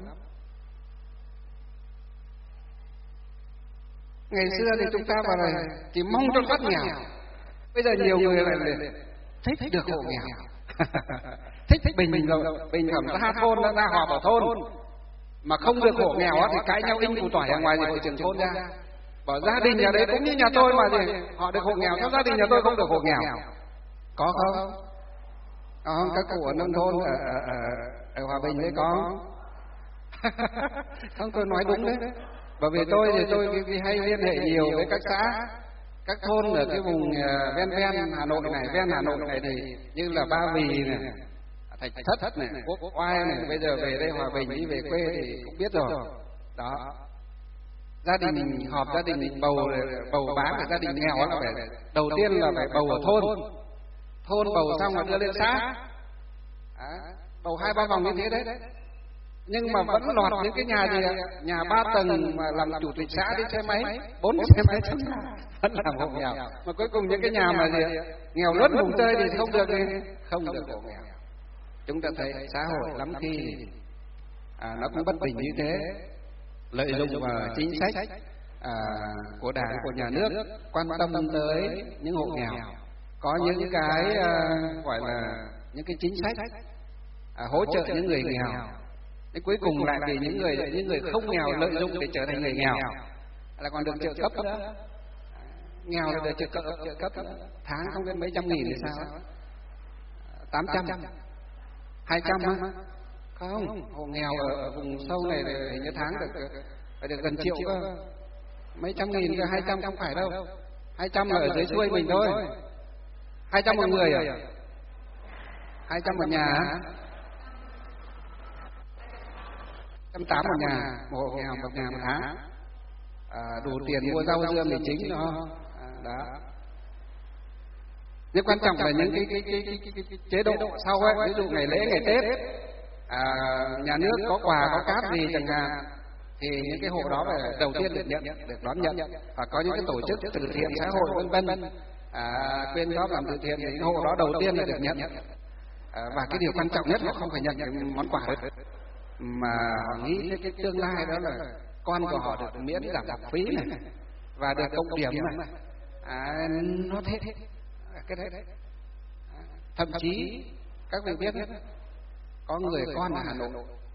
Ngày xưa thì chúng ta vào này chỉ mong cho thoát nghèo. Bây giờ nhiều người lại thích được hộ nghèo. Thích bình bình bình phẩm ra thôn ra họp ở thôn mà không được hộ nghèo thì cãi nhau in củ tỏi ở ngoài thì hội trưởng thôn ra bảo gia đình nhà đấy cũng như nhà tôi mà gì họ được hộ nghèo, sao gia đình nhà tôi không được hộ nghèo? Có không? Có không? Các cụ ở nông thôn ở, ở, ở, ở Hòa Bình đấy có. Không, tôi nói đúng đấy. Bởi vì tôi thì tôi hay liên hệ nhiều với các xã, các thôn ở cái vùng ven ven Hà Nội này, ven Hà Nội này thì như là Ba Vì này, Thạch Thất này, Quốc Oai này, bây giờ về đây Hòa Bình đi về quê thì cũng biết rồi. Đó. Gia đình họp gia đình bầu bầu bán của gia đình nghèo là phải đầu tiên là phải bầu ở thôn. Thôn bầu xong là đưa lên xã. À, bầu hai ba vòng như thế đấy. Nhưng mà vẫn lọt những cái nhà gì nhà ba tầng mà làm chủ tịch xã đi xe máy, bốn xe máy trong nhà vẫn làm hộ nghèo. Mà cuối cùng những cái nhà mà gì nghèo lớn vùng tơi thì không được không được hộ nghèo. Chúng ta thấy xã hội lắm khi à, nó cũng bất bình như thế, lợi dụng vào chính sách à, của đảng của nhà nước quan tâm tới những hộ nghèo, có những cái à, gọi là những cái chính sách à, hỗ trợ những người nghèo. Đến cuối cùng lại vì những người những người không nghèo lợi dụng để trở thành người nghèo, là còn được trợ cấp nữa. Nghèo là được trợ cấp, trợ cấp nữa. Tháng không biết mấy trăm nghìn thì sao? Tám trăm, hai trăm á? Không, hộ nghèo ở, ở vùng sâu này thì hình như tháng được phải được gần triệu cơ. Mấy trăm nghìn cơ, hai trăm không phải đâu. Hai trăm là ở dưới xuôi mình thôi. Hai trăm một người à? Hai trăm một nhà á? Trăm tám một nhà, một hộ nghèo một nhà một tháng, à, đủ tiền mua rau dưa mì chính đó. À, đó. Nhưng quan trọng là những cái, cái, cái, cái, cái, cái chế độ sau ấy, ví dụ ngày lễ ngày Tết, à, nhà nước có quà có cáp gì chẳng hạn, thì những cái hộ đó phải đầu tiên được nhận, được đón nhận. Và có những cái tổ chức từ thiện xã hội vân vân, à, quyên góp làm từ thiện thì những hộ đó đầu tiên là được nhận. À, và cái điều quan trọng nhất là không phải nhận cái món quà đấy, mà họ nghĩ cái, cái tương lai đó là con của họ được miễn giảm học phí này và được cộng điểm này, à, nó thế cái đấy. Thậm chí các vị biết có người con ở Hà Nội,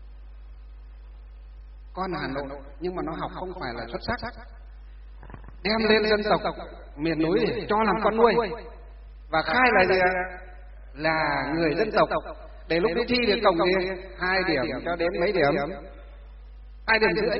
con ở Hà Nội nhưng mà nó học không phải là xuất sắc, đem lên dân tộc miền núi để cho làm con nuôi và khai là gì là người dân tộc, để lúc đi thi được cộng thì hai điểm cho đến mấy điểm, hai điểm rưỡi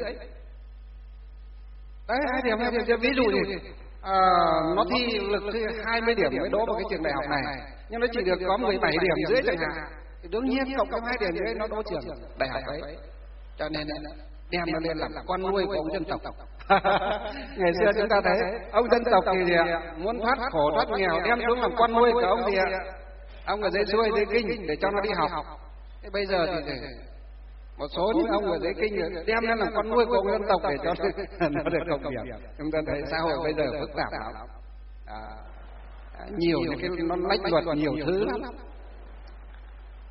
đấy, hai điểm hai điểm cho ví dụ thì à, nó thi lực thi hai mươi điểm mới đỗ vào cái trường đại học này, nhưng nó chỉ được có mười bảy điểm rưỡi chẳng hạn, thì đương nhiên cộng thêm hai điểm rưỡi nó đỗ trường đại học đấy. Cho nên đem nó lên làm con nuôi của ông dân tộc. Ngày xưa chúng ta thấy ông dân tộc thì gì ạ, muốn thoát khổ thoát nghèo đem xuống làm con nuôi của ông gì ạ, ông ở dưới xuôi dưới kinh để cho nó đi học. Thế bây giờ thì một số những ông ở dưới kinh đem lên làm con nuôi của ông dân tộc để cho nó được cộng điểm. Chúng ta thấy xã hội bây giờ phức tạp lắm, à, nhiều những cái nó lách luật nhiều thứ lắm.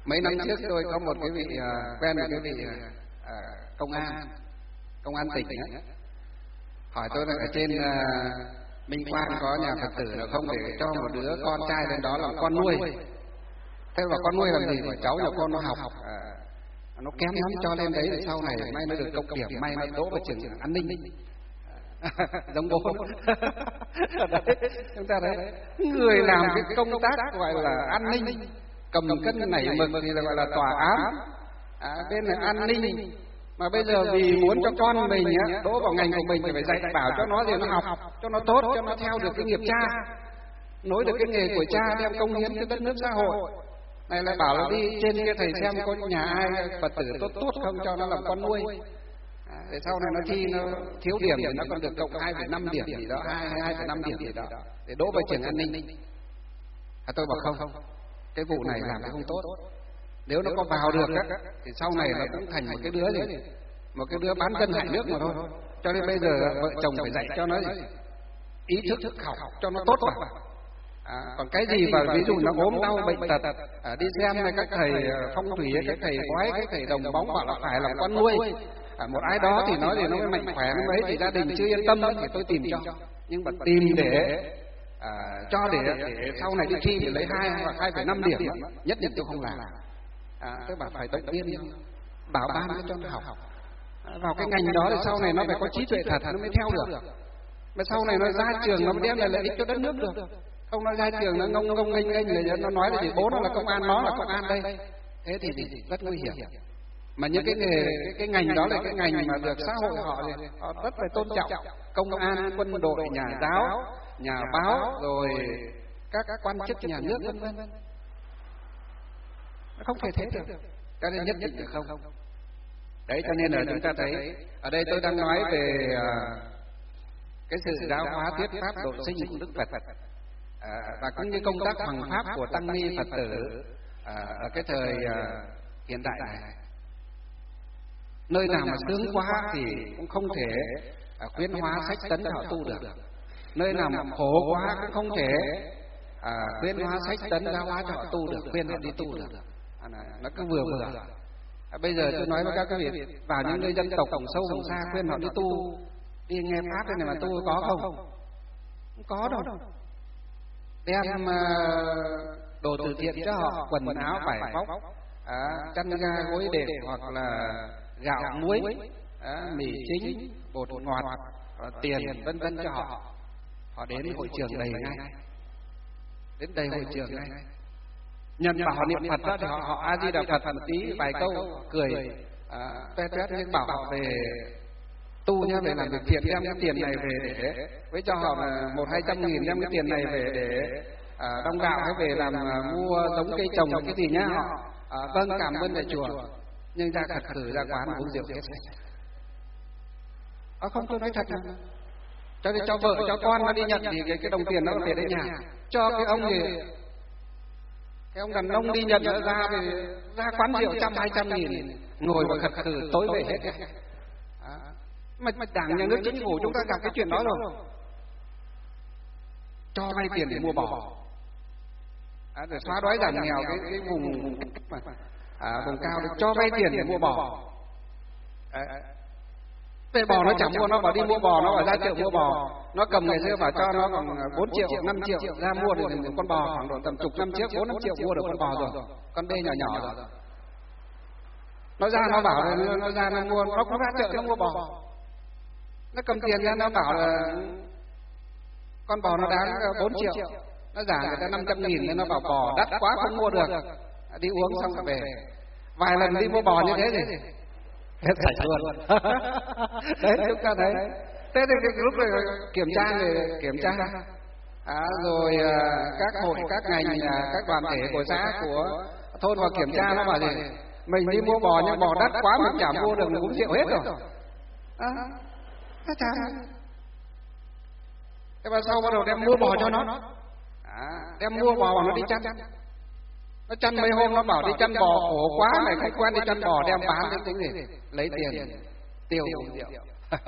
Mấy năm trước tôi có một cái vị uh, quen một cái vị uh, công an, công an tỉnh ấy, hỏi tôi là ở trên uh, Minh Quan có nhà Phật tử nào không để cho một đứa con trai lên đó làm con nuôi. Thế mà con nuôi làm gì? Mà cháu nhà con nó học à, nó kém lắm, cho lên đấy sau này may nó được cộng điểm, may nó đỗ vào trường an ninh. Giống bố. Đấy, chúng ta thấy người làm cái công tác gọi là an ninh, cầm cân nảy mực thì là gọi là tòa án, à, bên là an ninh. Mà bây giờ vì muốn cho con mình á, đỗ vào ngành của mình thì phải dạy bảo cho nó thì nó học cho nó tốt, cho nó theo được cái nghiệp cha, nối được cái nghề của cha, đem công hiến cho đất nước xã hội. Này lại bảo là đi trên kia thầy xem có nhà ai Phật tử tốt tốt không cho nó làm con nuôi. À, để sau này nó thi nó thiếu điểm thì nó còn được cộng hai phẩy năm điểm gì đó, hai hai phẩy năm điểm gì đó để đỗ vào trường an ninh. À, tôi bảo không, cái vụ này làm cái không tốt. Nếu nó có vào được á, thì sau này nó cũng thành một cái đứa gì, một cái đứa bán dân hại nước mà thôi. Cho nên bây giờ vợ chồng phải dạy cho nó gì? Ý thức học cho nó tốt vào. À, còn cái gì mà ví dụ nó ốm đau bệnh tật, à, đi xem này các thầy phong thủy, các thầy bói, các thầy đồng bóng bảo là phải làm con nuôi. À, một ai đó thì nói thì nó mới mạnh khỏe, nó mấy thì gia đình chưa yên tâm thì tôi tìm cho. Nhưng mà tìm để à, cho để, để sau này đi thi thì lấy hai hoặc hai phẩy năm điểm nhất định tôi không làm. À, tôi bảo phải động viên bảo ban cho nó học à, vào cái ngành đó thì sau này nó phải có trí tuệ thật nó mới theo được. Mà sau này nó ra trường nó mới đem lại lợi ích cho đất nước được. Không nó ra trường nó ngông ngông nghênh nghênh rồi nó nói là gì bố nó là công an, nó là công an đây. Thế thì, thì rất nguy hiểm. Mà những cái nghề cái, cái ngành đó là cái ngành mà được xã hội họ thì họ rất phải tôn trọng. Công an, quân đội, nhà giáo, nhà báo rồi các, các quan chức nhà nước vân vân. Nó không thể thế được. Cho nên nhất định được không. Đấy cho nên là chúng ta thấy ở đây tôi đang nói về uh, cái sự giáo hóa thuyết pháp độ sinh của Đức Phật. À, và cũng như công tác hoằng pháp của tăng ni Phật tử à, ở cái thời à, hiện đại này, nơi nào mà sướng quá thì cũng không thể à, khuyến hóa sách tấn họ tu được, nơi nào mà khổ quá cũng không thể à, khuyến hóa sách tấn giáo hóa cho họ tu được, khuyên họ đi tu được. À, nó cứ vừa vừa. À, bây giờ tôi nói với các quý vị vào những nơi dân tộc vùng sâu vùng xa khuyên họ đi tu, đi nghe pháp đây này mà tu có không? Không có đâu. Đem uh, đồ từ thiện cho họ, quần áo vải vóc, à, chăn ga gối đệm hoặc là gạo muối, à, mì chính, bột ngọt, à, tiền vân vân cho họ. Họ đến hội trường đầy ngay, đến đầy hội trường ngay. Nhận bảo họ niệm Phật đó thì họ họ A Di Đà Phật một tí vài câu cười, à, tuét tuét nhưng bảo họ về tu nha, về làm việc thiện, đem cái tiền này về để với cho họ là một hai trăm nghìn, đem cái tiền này về để à, đong gạo hay về làm à, mua giống cây trồng cái gì nhá. Họ à, vâng cảm ơn thầy chùa, nhưng ra khật khử ra quán uống rượu hết. À, không tôi nói thật là cho đi cho vợ cho con nó đi nhận thì cái, cái đồng tiền nó về đến nhà, cho cái ông gì cái ông đàn ông đi nhận nó ra thì ra quán rượu trăm hai trăm nghìn ngồi và khật khử tối về hết. À, mà, mà đảng nhà nước chính phủ chúng ta gặp cái chuyện đó rồi, cho vay tiền để mua bò, à, để xóa đói giảm nghèo cái cái vùng à, vùng cao để cho vay tiền để mua bò. À, về bò nó chẳng mua, nó bảo đi mua bò, nó bảo ra chợ mua bò, nó cầm ngày xưa bảo cho nó còn bốn triệu năm triệu ra mua được một con bò, khoảng độ tầm chục năm trước bốn năm triệu mua được con bò rồi, con bê nhỏ nhỏ rồi. Nó ra nó bảo là nó ra nó mua, nó cũng ra chợ nó mua bò, nó cầm tiền ra nó bảo là con bò nó đáng bốn triệu, nó giả người ta năm trăm nghìn nên nó bảo bò đắt quá không mua được, đi uống xong rồi về. Vài lần đi mua bò như thế thì hết sạch luôn. Đấy chúng ta thấy. Thế thì cái lúc này kiểm tra người kiểm tra à, rồi à, các hội các ngành à, các đoàn thể của xã của thôn vào kiểm tra, nó bảo gì mình đi mua bò nhưng bò đắt quá mình chả mua được, mình uống rượu hết rồi. À, nó chán. Thế mà sau bắt đầu đem mua bò cho nó, à, đem mua bò nó đi chăn, nó chăn mấy hôm nó bảo đi chăn bò khổ quá, mày không quen đi chăn bò, đem bán cái tính gì lấy tiền tiêu uống rượu.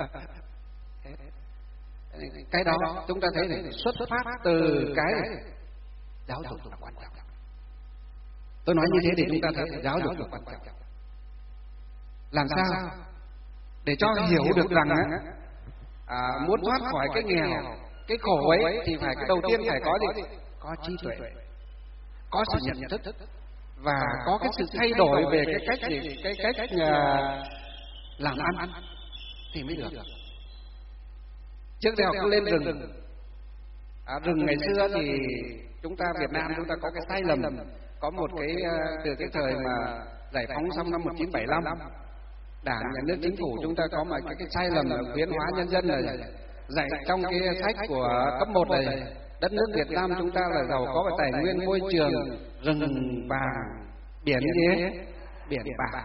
Cái đó chúng ta thấy này xuất phát từ cái giáo dục là quan trọng, Tôi nói như thế để chúng ta thấy giáo dục là quan trọng. Làm sao để cho hiểu được rằng á, à, muốn thoát khỏi cái nghèo, cái khổ ấy thì phải cái đầu tiên phải có gì? Có trí tuệ, có sự nhận thức và có cái sự thay đổi về cái cách gì, cái cách uh, làm ăn thì mới được. Trước đây học cứ lên rừng, à, rừng ngày xưa thì chúng ta Việt Nam chúng ta có cái sai lầm, có một cái uh, từ cái thời mà giải phóng xong năm một nghìn chín trăm bảy mươi lăm, Đảng nhà nước chính phủ chúng ta có một cái, cái sai lầm là khuyến hóa nhân dân là dạy trong cái sách của cấp một này, đất nước Việt Nam chúng ta là giàu có về tài nguyên môi trường, rừng vàng, biển gì ấy? Biển bạc.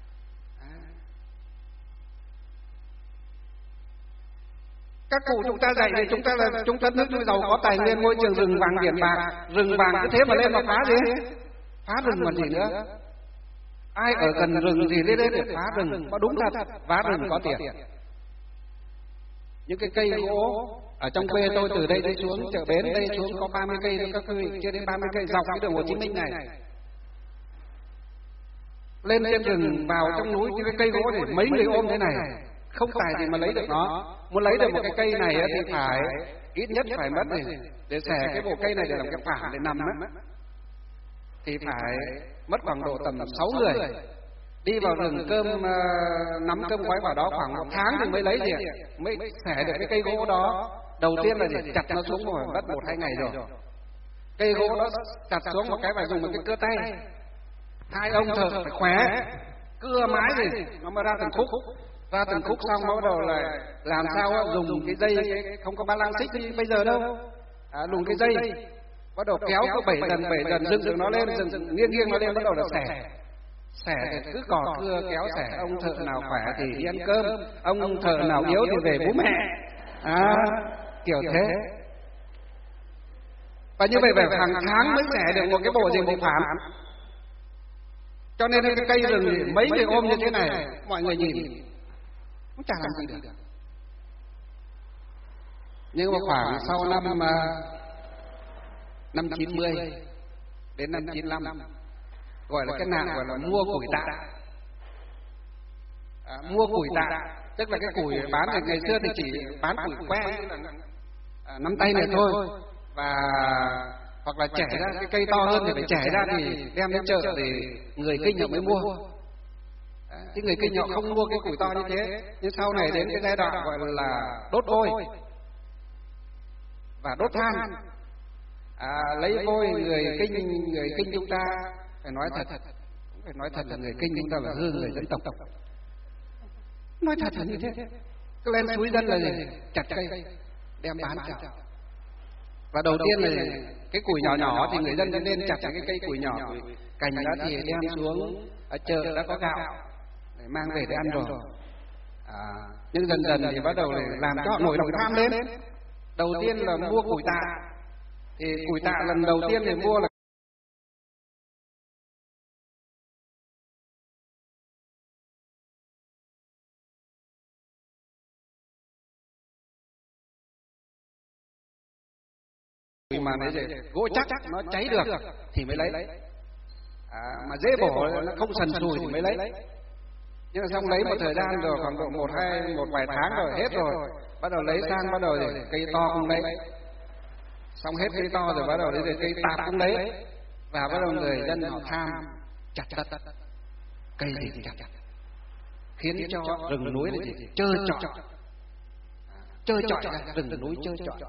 Các cụ chúng ta dạy thì chúng ta là chúng ta nước giàu có tài nguyên môi trường, rừng vàng, biển bạc, rừng vàng cứ thế mà lên mà phá gì? Phá rừng còn gì nữa? Ai ở gần rừng thì lên lên để phá rừng, có đúng thật, phá rừng có tiền. Những cái cây gỗ ở trong quê tôi từ đây đi xuống chợ Bến đây xuống có ba mươi cây thôi các quý vị, chưa đến ba mươi cây dọc cái đường Hồ Chí Minh này. Lên trên rừng vào trong núi những cái cây gỗ thì mấy người ôm thế này, không tài gì mà lấy được nó. Muốn lấy được một cái cây này thì phải ít nhất phải mất này để xẻ cái bộ cây này để làm cái phản để nằm á, thì phải mất khoảng độ tầm sáu người đi vào rừng cơm uh, nắm cơm gói vào đó khoảng một tháng thì mới lấy gì mới xẻ được cái cây gỗ đó. Đầu tiên là gì? Chặt nó xuống rồi, mất một hai ngày rồi. Cây gỗ đó chặt xuống một cái phải dùng một cái cưa tay, hai ông thợ phải khỏe, cưa mãi gì nó mới ra từng khúc, ra từng khúc xong nó bắt đầu là làm sao dùng cái dây, cái, không có ba lang xích như bây giờ đâu, à, dùng cái dây bắt đầu kéo có bảy lần bảy lần dựng dựng nó lên, dựng dựng nghiêng nghiêng nó lên, bắt đầu là xẻ xẻ thì cứ cò cưa kéo xẻ. Ông thợ nào khỏe thì đi ăn cơm, ông thợ nào yếu thì về bố mẹ, à, kiểu thế. Và như vậy phải hàng tháng mới xẻ được một cái bộ gì bộ phản. Cho nên cái cây rừng thì mấy người ôm như thế này, mọi người nhìn không chả làm gì được. Nhưng mà khoảng sau năm năm chín mươi đến năm chín lăm gọi là cái nạn gọi là mua củi tạ, à, mua củi tạ tức là cái củi bán thì ngày xưa thì chỉ bán củi que à, nắm tay này thôi, và hoặc là chẻ ra cái cây to hơn thì phải chẻ ra thì đem đến chợ thì người Kinh họ mới mua. À, chứ người Kinh họ không mua cái củi to như thế. Nhưng sau này đến cái giai đoạn gọi là đốt vôi và đốt than, à, lấy vôi người Kinh người Kinh chúng ta phải nói thật, cũng phải nói thật là người Kinh chúng ta là hư người dân tộc. Nói thật là như thế. Cứ lên suối dân là gì? Chặt cây đem bán cho. Và đầu tiên là cái củi nhỏ nhỏ thì người dân nên chặt cái cây củi nhỏ, củi cành đó thì đem xuống ở chợ đã có gạo để mang về để ăn rồi. À, nhưng dần dần thì bắt đầu làm cho họ nổi lòng tham lên. Đầu tiên là mua củi tạ, thì củi tạ lần đầu tiên thì mua là mà lấy gì gỗ chắc nó cháy được thì mới lấy, à, mà dễ bổ nó không sần sùi thì mới lấy. Nhưng mà xong lấy một thời gian rồi khoảng độ một hai một vài tháng rồi hết rồi, bắt đầu lấy sang bắt đầu thì cây to không lấy, xong hết cây to rồi bắt đầu lấy cây tạp không lấy, và bắt đầu người dân họ tham chặt tất cây gì thì chặt, khiến cho rừng núi là gì trơ trọi, trơ trọi ra rừng núi trơ trọi.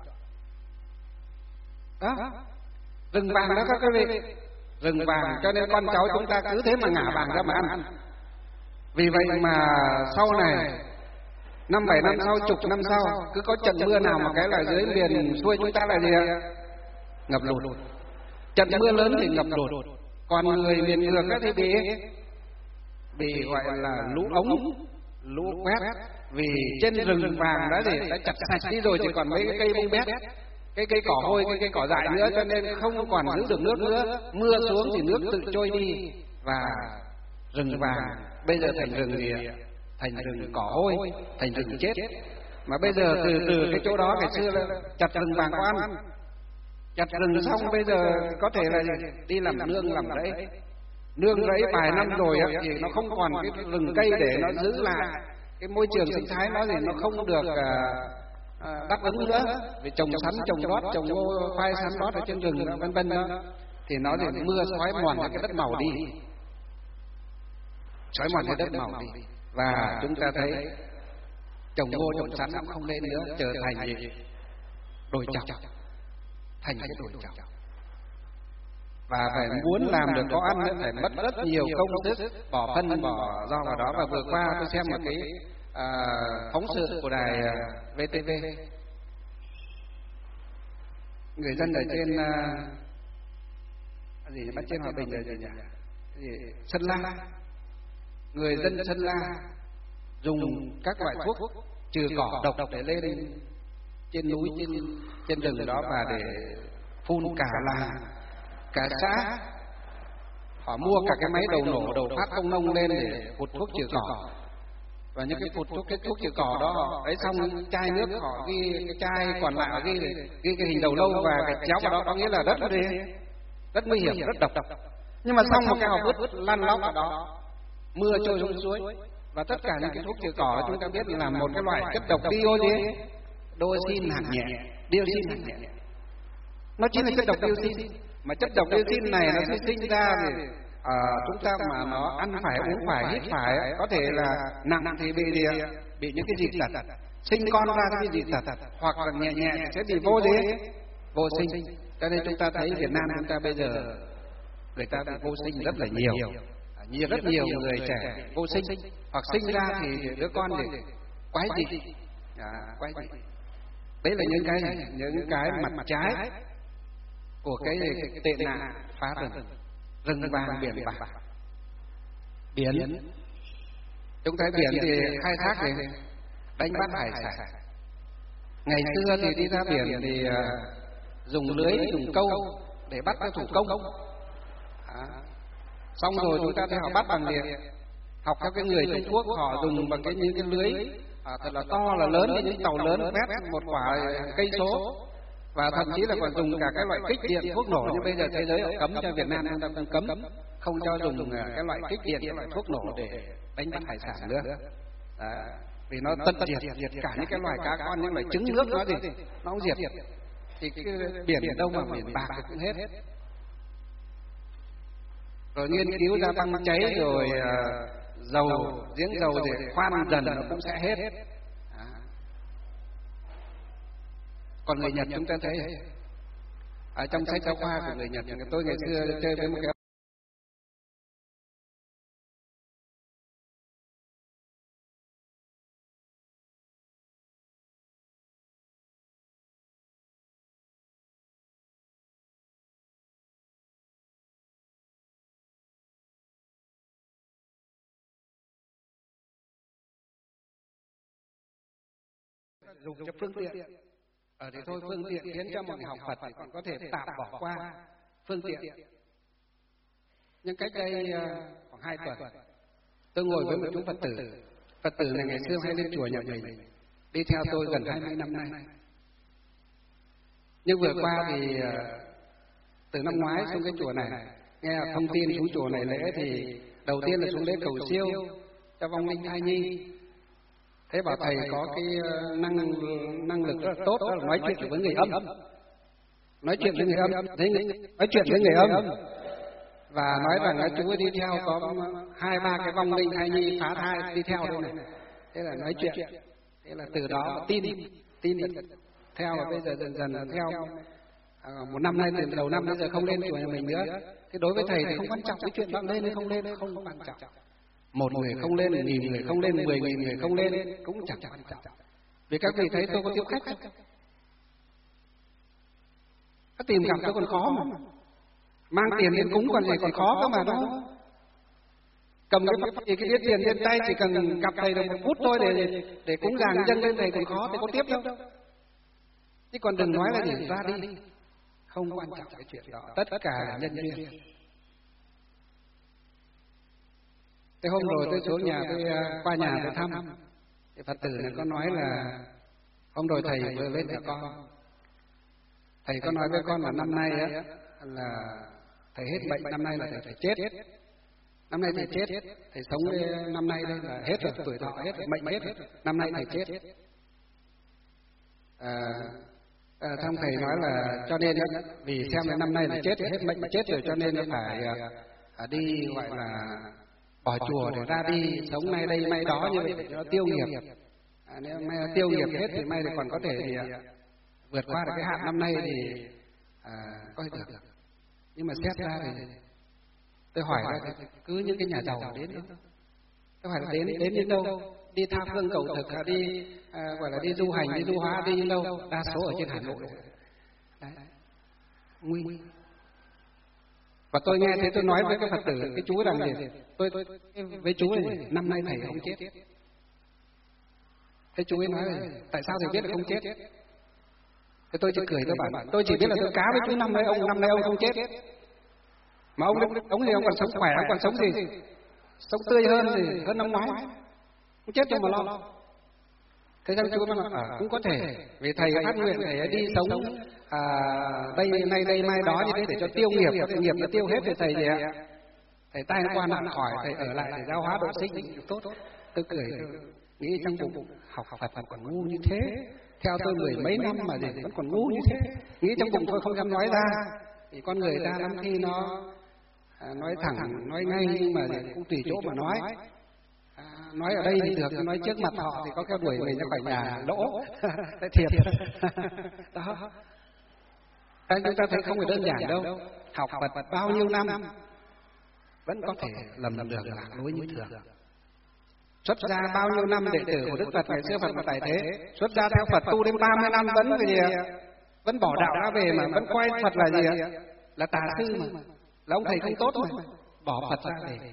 Đó, rừng vàng đó các quý vị, rừng vàng, cho nên con cháu chúng ta cứ thế mà ngả vàng ra mà ăn. Vì vậy mà sau này năm bảy năm sau, chục năm sau, cứ có trận mưa nào mà cái là dưới miền xuôi chúng ta là gì ạ? Ngập lụt. Trận mưa lớn thì ngập lụt, còn người miền ngược thì bị bị gọi là lũ ống, lũ quét. Vì trên rừng vàng đã gì đã chặt sạch đi rồi, chỉ còn mấy cái cây bông bét, cái cây cỏ hôi, cái cây cỏ dại nữa, cho nên không còn giữ được nước nữa. Mưa xuống thì nước tự trôi đi, và rừng vàng bây giờ thành rừng gì ạ? Thành rừng cỏ hôi, thành rừng chết. Mà bây giờ từ từ cái chỗ đó ngày xưa là chặt rừng vàng có ăn, chặt rừng xong bây giờ có thể là đi làm nương làm rẫy, nương rẫy vài năm rồi á, thì nó không còn cái rừng cây để nó giữ lại cái môi trường sinh thái nó thì nó không được uh, đáp ứng nữa. Vì trồng sắn, trồng bót, trồng ngô, khoai sắn bót ở trên rừng vân vân đó, thì nó thì mưa xói mòn cái đất màu đi, xói mòn cái đất màu đi, và chúng ta thấy trồng ngô trồng sắn cũng không lên nữa, trở thành gì? Đồi trọc, thành cái đồi trọc. Và phải muốn làm được có ăn nữa phải mất rất nhiều công sức, bỏ phân bỏ rau vào đó. Và vừa qua tôi xem một cái à, phóng sự của đài vê tê vê, người dân ở trên à, gì bắt trên Hòa Bình là gì nhỉ? Gì? Sơn La, người dân Sơn La dùng các loại thuốc trừ cỏ độc để lên trên núi, trên trên rừng đó và để phun cả làng, cả xã. Họ mua cả cái máy đầu nổ, đầu phát công nông lên để phụt thuốc trừ cỏ. Và những cái phụt thuốc, cái thuốc trừ cỏ đó họ ấy xong chai nước họ ghi cái chai còn lại, họ ghi ghi cái hình đầu lâu và cái chéo vào đó, có nghĩa là rất là rất nguy hiểm, rất độc. Nhưng mà xong một cái họ vứt lăn lóc ở đó, mưa trôi xuống suối. Và tất cả những cái thuốc trừ cỏ chúng ta biết là một cái loại chất độc dioxin, dioxin hạt nhẹ, dioxin hạt nhẹ. Nó chính là chất độc dioxin. Mà chất độc dioxin này nó sẽ sinh ra thì à, chúng ta mà nó ăn phải, uống phải, hít phải, có thể là nặng thì bị bị, bị những cái dị tật, sinh con ra cái dị tật, hoặc là nhẹ nhẹ sẽ bị vô gì, vô sinh. Cho nên chúng ta thấy Việt Nam chúng ta bây giờ người ta bị vô sinh rất là nhiều, nhiều rất nhiều người trẻ vô sinh, hoặc sinh ra thì đứa con thì quái dị, à, quái dị. Đấy là những cái những cái mặt trái của cái, cái tệ nạn phá rừng, rừng vàng biển bạc. Biển, chúng thấy biển thì khai thác thì đánh bắt hải sản. Ngày xưa thì đi ra biển thì uh, dùng lưới, dùng câu để bắt cái thủ công. À, xong rồi chúng ta thấy họ bắt bằng điện, học các cái người Trung Quốc họ dùng bằng cái những cái lưới à, thật là to là lớn, những tàu lớn vét một quả cây số. Và thậm chí là còn dùng cả các loại kích điện, thuốc nổ. Nhưng bây giờ thế giới họ cấm, cho Việt Nam chúng ta cũng cấm, không cho dùng cái loại kích điện, cái loại thuốc nổ để đánh bắt hải sản nữa. Đấy. Vì nó tận diệt, diệt cả những cái loài cá con, những loài trứng nước nó thì nó cũng diệt. Thì cái biển ở đâu mà biển bạc thì cũng hết. Rồi nghiên cứu ra băng cháy, rồi uh, dầu, giếng dầu thì khoan dần nó cũng sẽ hết. Còn người Nhật chúng ta thấy ở trong sách giáo khoa của người Nhật, tôi ngày xưa chơi với một cái dùng cho phương tiện. Ở thì thôi phương tiện khiến cho mọi người học Phật thì còn có thể tạm bỏ qua phương tiện. Nhưng cách đây uh, khoảng hai tuần, tôi ngồi với một chúng Phật tử. Phật tử này ngày xưa hay lên chùa nhà mình, đi theo tôi gần hai mươi năm nay. Nhưng vừa qua thì uh, từ năm ngoái xuống cái chùa này, nghe thông tin xuống chùa này lễ thì đầu tiên là xuống lễ cầu siêu cho vong linh thai nhi. Thế bảo thầy có cái năng năng lực rất là tốt, đó là nói chuyện với người âm, nói chuyện với người âm, nói chuyện với người âm, và nói rằng là chú đi theo có hai ba cái vong linh thai nhi phá thai đi theo đây này. Thế là nói chuyện, thế là từ đó tin tin theo, và bây giờ dần dần là theo. À, một năm nay từ đầu năm bây giờ không lên chùa nhà mình nữa. Thế đối với thầy thì không quan trọng cái chuyện bạn lên hay không lên, không quan trọng. Một người không lên, nghìn người không lên, mười nghìn người không lên cũng chẳng quan trọng. Vì các vị thấy tôi có tiếp khách, các tìm gặp tôi còn khó mà, mang tiền lên cúng còn gì còn khó cơ mà đó. Cầm cái cái viết tiền trên tay chỉ cần gặp thầy được một phút thôi để để cúng dường dâng lên thầy còn khó, thì có tiếp đâu. Chứ còn đừng nói là để ra đi, không quan trọng cái chuyện đó, tất cả là nhân duyên. Thế hôm rồi tôi xuống nhà, tôi qua nhà tôi thăm, thì Phật tử này có nói là hôm rồi thầy vừa lên nhà con, thầy có nói với con là năm nay á là thầy hết bệnh, năm nay là thầy phải chết. năm nay thầy chết, thầy sống năm nay đây là hết rồi, tuổi thọ hết rồi, mệnh hết rồi, năm nay thầy chết. À, à, thông thầy nói là cho nên vì xem là năm nay là chết, hết mệnh chết rồi, cho nên nó phải à, đi gọi là bỏ chùa để ra đi sống nay đây mai đó như vậy để cho nó tiêu nghiệp. À, nếu mai tiêu nghiệp hết thì mai thì còn có thể thì à, vượt qua được cái hạn năm nay thì à, coi được. Nhưng mà xét ra thì tôi hỏi là cứ những cái nhà giàu đến đâu, tôi hỏi là đến đến đến đâu, đi tha phương cầu thực, à, đi à, gọi là đi du hành, đi du hóa, đi đến đâu, đa số ở trên Hà Nội. Đấy, nguy. Và tôi nghe thế tôi nói với các Phật tử, cái chú rằng gì, tôi, tôi với chú này, năm nay thầy không chết. Thế chú ấy nói là tại sao thầy biết là không chết? Thế tôi chỉ cười, tôi bảo tôi chỉ biết là tôi cá với chú năm nay ông năm nay ông không chết. Mà ông ông thì ông còn sống khỏe, ông còn sống gì? Sống tươi hơn thì hơn năm ngoái. Không chết cho mà lo. Thế rằng chú nói là cũng có thể, vì thầy phát nguyện thầy đi sống à, đây nay đây mai đó như thế để cho tiêu nghiệp, và nghiệp nó tiêu hết thì thầy gì ạ? Thầy tai qua nạn khỏi, thầy ở lại để giáo hóa độ sinh tốt. Tôi cười, tôi nghĩ trong bụng học Phật còn ngu như thế. Theo tôi mười mấy năm mà gì vẫn còn ngu như thế. Nghĩ trong bụng tôi không dám nói ra. Thì con người ta lắm khi nó à, nói thẳng, nói ngay nhưng mà cũng tùy chỗ mà nói. À, nói ở đây thì được, nói trước mặt họ thì có cái đuổi mình ra khỏi nhà lỗ. Tại thiệt. Đó. Anh chúng ta thấy không phải đơn giản đâu. Học Phật bao nhiêu năm vẫn có thể lầm lầm đường lạc lối như thường. Xuất gia bao nhiêu năm đệ tử của Đức Phật ngày xưa Phật mà tại thế, xuất gia theo Phật tu đến ba mươi năm vẫn cái gì ạ? Vẫn bỏ đạo ra về mà vẫn quay Phật là gì ạ? Là tà sư mà, là ông thầy không tốt mà, bỏ Phật ra về.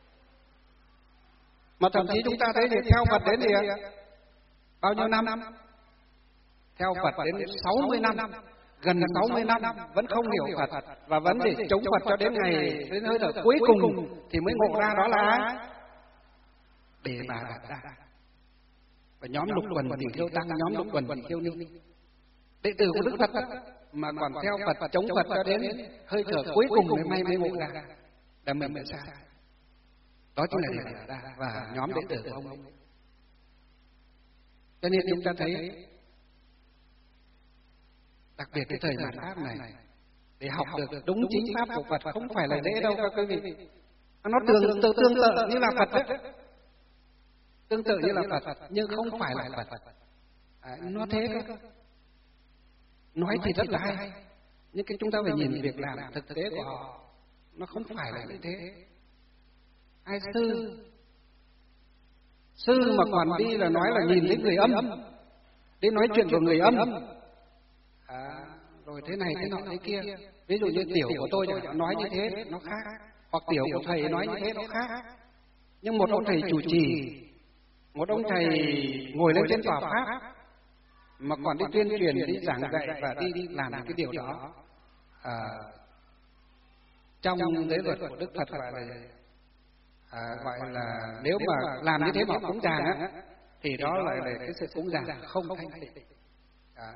Mà thậm chí chúng ta thấy thì theo Phật đến gì ạ? Bao nhiêu năm? Theo Phật đến sáu mươi năm, gần sáu mươi năm vẫn không hiểu Phật và vẫn để chống Phật cho đến ngày đến hơi thở cuối cùng thì mới ngộ ra đó là ai? Để bà đặt ra. Và nhóm lục quần tỳ kheo tăng, nhóm lục quần tỳ kheo ni, đệ tử của Đức Phật mà còn theo Phật chống Phật cho đến hơi thở cuối cùng mới may mới ngộ ra là mình đã sai. Đó chính là để đặt ra và nhóm đệ tử của ông ấy. Cho nên chúng ta thấy đặc biệt cái thời mạt Pháp này để học được đúng chính pháp của Phật không phải là dễ đâu các quý vị. Nó tương tự tương tự như là Phật đấy. Tương tự như là Phật nhưng không phải là Phật. À, nó thế cơ. Nói thì rất là hay, nhưng cái chúng ta phải nhìn việc làm thực tế của họ, nó không phải là như thế. Ai sư sư mà còn đi là nói là nhìn đến người âm, đi nói chuyện của người âm, à, rồi thế này thế nọ thế kia. Ví dụ như tiểu của tôi chẳng nói như thế nó khác, hoặc tiểu của thầy nói như thế nó khác. Nhưng một ông thầy chủ trì, một ông thầy ngồi lên trên tòa pháp mà còn đi tuyên truyền, đi giảng dạy và đi, đi làm cái điều đó à, trong giới luật của Đức Phật gọi là à, gọi là nếu mà làm như thế mà cúng dường á thì đó là để cái sự cúng dường không thanh tịnh, à,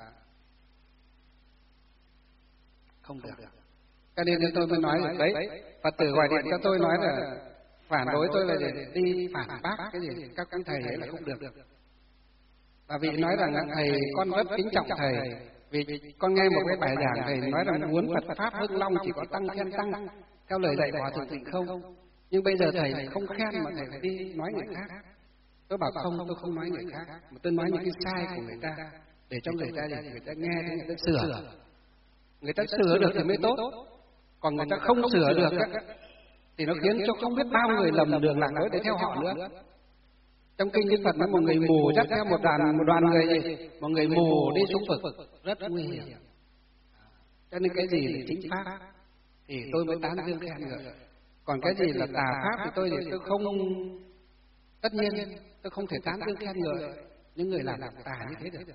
không được. Cho nên tôi mới nói là đấy, Phật tử gọi điện cho tôi nói là phản đối tôi là để đi phản bác cái gì các các thầy ấy là không được. Và vì nói rằng thầy con rất kính trọng thầy, vì con nghe một cái bài giảng thầy nói rằng muốn Phật pháp hưng long chỉ có tăng khen tăng theo lời dạy của Hòa Thượng Tịnh Không, nhưng bây giờ thầy lại không khen mà thầy lại đi nói người khác. Tôi bảo không, tôi không nói người khác, mà tôi nói những cái sai của người ta để cho người ta để người ta nghe thì người ta sửa, người ta sửa được thì mới tốt, còn người ta không sửa được thì nó khiến cho không biết bao người lầm đường lạc lối để theo họ nữa. Trong kinh Đức Phật nói một người mù dắt theo một đoàn một đoàn người gì, một người mù đi xuống vực rất nguy hiểm. Cho nên cái gì là chính pháp thì tôi mới tán dương khen ngợi, còn cái gì là tà pháp thì tôi thì tôi không, tất nhiên tôi không thể tán dương khen ngợi những người làm tà như thế được.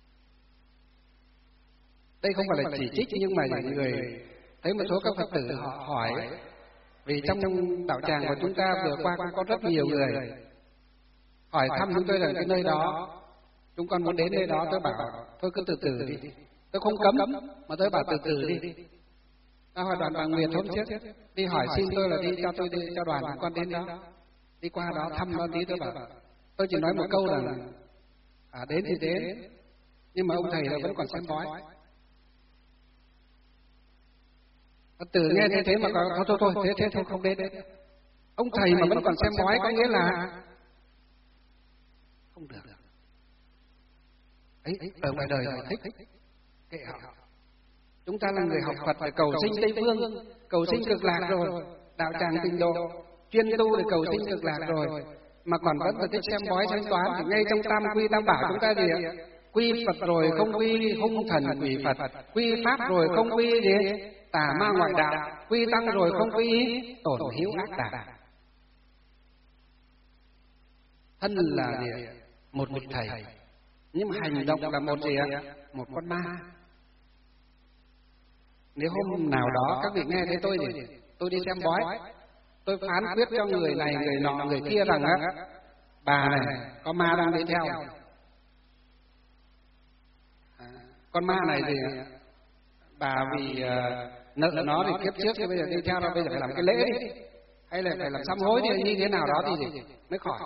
Đây không phải là chỉ trích, nhưng mà những người thấy một số các Phật tử họ hỏi, vì trong đạo tràng của chúng ta vừa qua cũng có rất nhiều người hỏi thăm chúng tôi rằng cái nơi đó chúng con muốn đến nơi đó. Tôi bảo thôi cứ từ từ đi, tôi không cấm mà tôi bảo từ từ đi. Ta hỏi đoàn bà Nguyệt hôm trước đi hỏi xin tôi là đi cho tôi đi cho đoàn con đến đó, đi qua đó thăm nó tí. Tôi bảo tôi chỉ nói một câu là à, đến thì đến, nhưng mà ông thầy là vẫn còn xem bói. Từ nghe thế thế mà có thôi thôi thôi thế thế thôi không đến. Ông thầy mà vẫn còn xem bói có nghĩa là không được. Ấy ở ngoài đời họ thích kệ họ. Chúng ta là người học Phật để cầu sinh Tây Phương, cầu sinh cực lạc rồi, đạo tràng tịnh độ, chuyên tu để cầu sinh cực lạc rồi, mà còn vẫn là thích xem bói xem toán. Thì ngay trong tam quy tam bảo chúng ta gì ạ? Quy Phật rồi không quy hung thần quỷ Phật, quy pháp rồi không quy gì tà ma ngoại đạo, quy tăng rồi không quy tổn hiếu ác đảng. Thân là gì? Một vị thầy, nhưng mà hành động là một gì ạ? Một con ma. Nếu hôm nào đó các vị nghe thấy tôi gì, tôi đi xem bói, tôi phán quyết cho người này người nọ người kia rằng á, bà này có ma đang đi theo. À, con ma này thì bà vì uh, nợ nó thì kiếp trước thì bây giờ đi theo nó, bây giờ phải làm cái lễ đi, hay là phải làm sám hối thì như thế nào đó thì gì mới khỏi.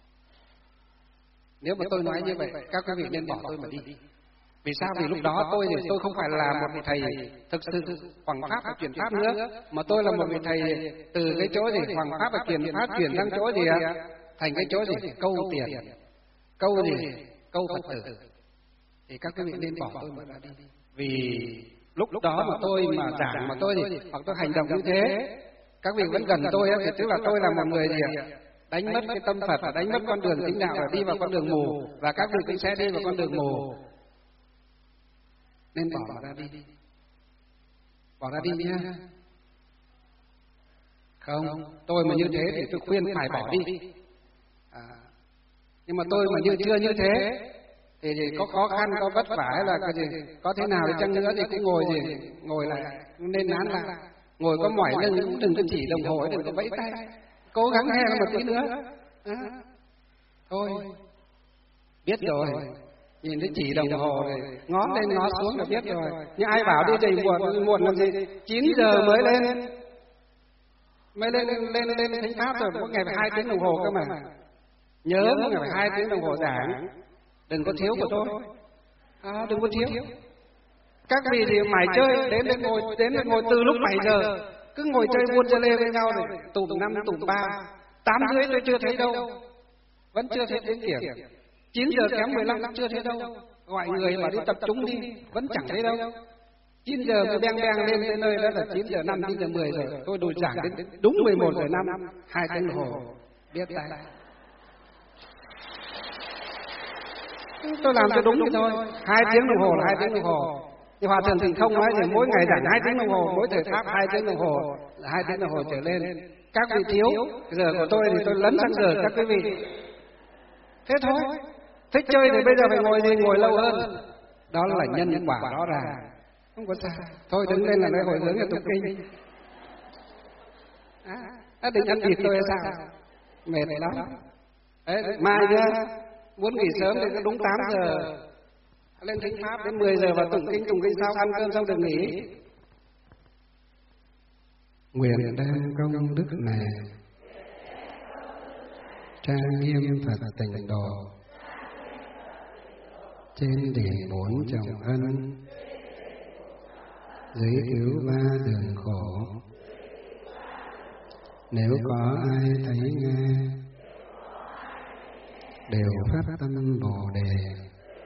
Nếu mà tôi nói như vậy, các quý vị nên bỏ tôi mà đi. Vì sao? Vì lúc đó tôi thì tôi không phải là một vị thầy thực sự hoằng pháp và truyền pháp nữa, mà tôi là một vị thầy từ cái chỗ gì hoằng pháp và truyền pháp chuyển sang chỗ gì ạ? Thành cái chỗ gì câu tiền, câu gì câu Phật tử. Thì các quý vị nên bỏ tôi mà ra đi. Vì lúc đó mà tôi mà giảng mà tôi thì hoặc tôi hành động như thế, các vị vẫn gần tôi thì tức là tôi là một người gì ạ? Đánh mất cái tâm Phật và đánh mất con đường chính đạo và đi vào con đường mù, và các vị cũng sẽ đi vào con đường mù. Nên bỏ ra đi, bỏ ra đi nhé. Không, tôi mà như thế thì tôi khuyên phải bỏ đi. À, nhưng mà tôi mà như chưa như thế thì, thì có khó khăn, có vất vả hay là cái gì, có thế nào đi chăng nữa thì cũng ngồi gì, ngồi lại, nên nán lại, ngồi có mỏi lưng cũng đừng có chỉ đồng hồ, đừng có vẫy tay, cố gắng nghe một tí nữa. À, thôi, biết rồi. Nhìn thấy chỉ đồng hồ rồi, ngó lên ngó xuống là biết rồi. Nhưng ai bảo đi dậy muộn, muộn làm gì? chín giờ mới lên, mới lên lên lên thánh pháp rồi, mỗi ngày phải hai tiếng đồng hồ cơ mà. Nhớ mỗi ngày phải hai tiếng đồng hồ giảng, đừng có thiếu của tôi, à, đừng có thiếu. Các vị thì mải chơi, đến đến ngồi, đến đến ngồi từ lúc bảy giờ, cứ ngồi chơi buôn chơi lê với nhau rồi, tụm năm tụm ba, tám rưỡi tôi chưa thấy đâu, vẫn chưa thấy đến điểm. Chín giờ kém mười lăm chưa thấy đâu, gọi người mà đi tập trung đi vẫn chẳng thấy đâu. Chín giờ mới beng beng lên tới nơi đó là chín giờ năm, chín giờ mười rồi, tôi đòi giảng đến đúng mười một giờ năm, hai tiếng đồng hồ, biết tay. Tôi làm cho đúng vậy thôi, hai tiếng đồng hồ là hai tiếng đồng hồ. Nhưng Hòa Thượng Tịnh Không nói thì mỗi ngày giảng hai tiếng đồng hồ, mỗi thời pháp hai tiếng đồng hồ, là hai tiếng đồng hồ trở lên. Các vị thiếu, giờ của tôi thì tôi lấn sang giờ các quý vị. Thế thôi. Thích chơi thì bây giờ phải ngồi gì ngồi lâu hơn. Đó là nhân quả rõ ràng, không có sao. Thôi đứng lên là nói hồi hướng là tụng kinh. À, định ăn thịt tôi hay sao? Mệt lắm. Đấy, mai nhá, muốn nghỉ sớm thì đúng tám giờ lên thính pháp, đến mười giờ và tụng kinh, tụng kinh sau ăn cơm xong được nghỉ. Nguyện đem công đức này trang nghiêm Phật tịnh độ, trên đỉnh bốn trọng ân, dưới cứu ba đường khổ. Nếu có ai thấy nghe, đều phát tâm Bồ Đề,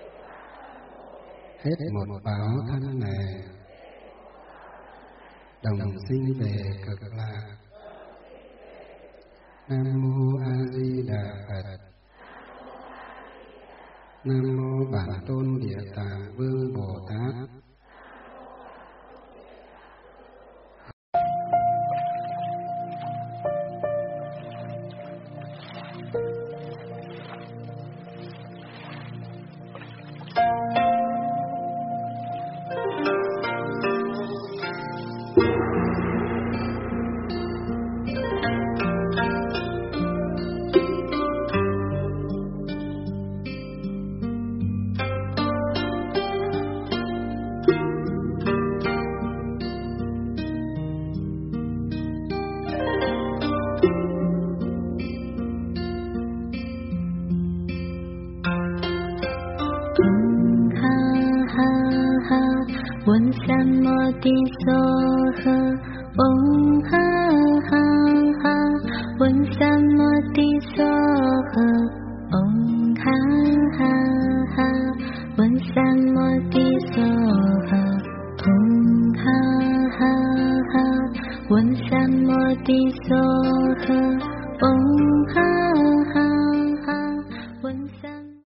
hết một báo thân này, đồng sinh về cực lạc. Nam mô A Di Đà Phật. Nam mô Bản Tôn Địa Tạng Vương Bồ Tát. 唵哈哈哈，闻三摩地娑诃。唵哈哈哈，闻三摩地娑诃。唵哈哈哈，闻三摩地娑诃。唵哈哈哈，闻三摩地娑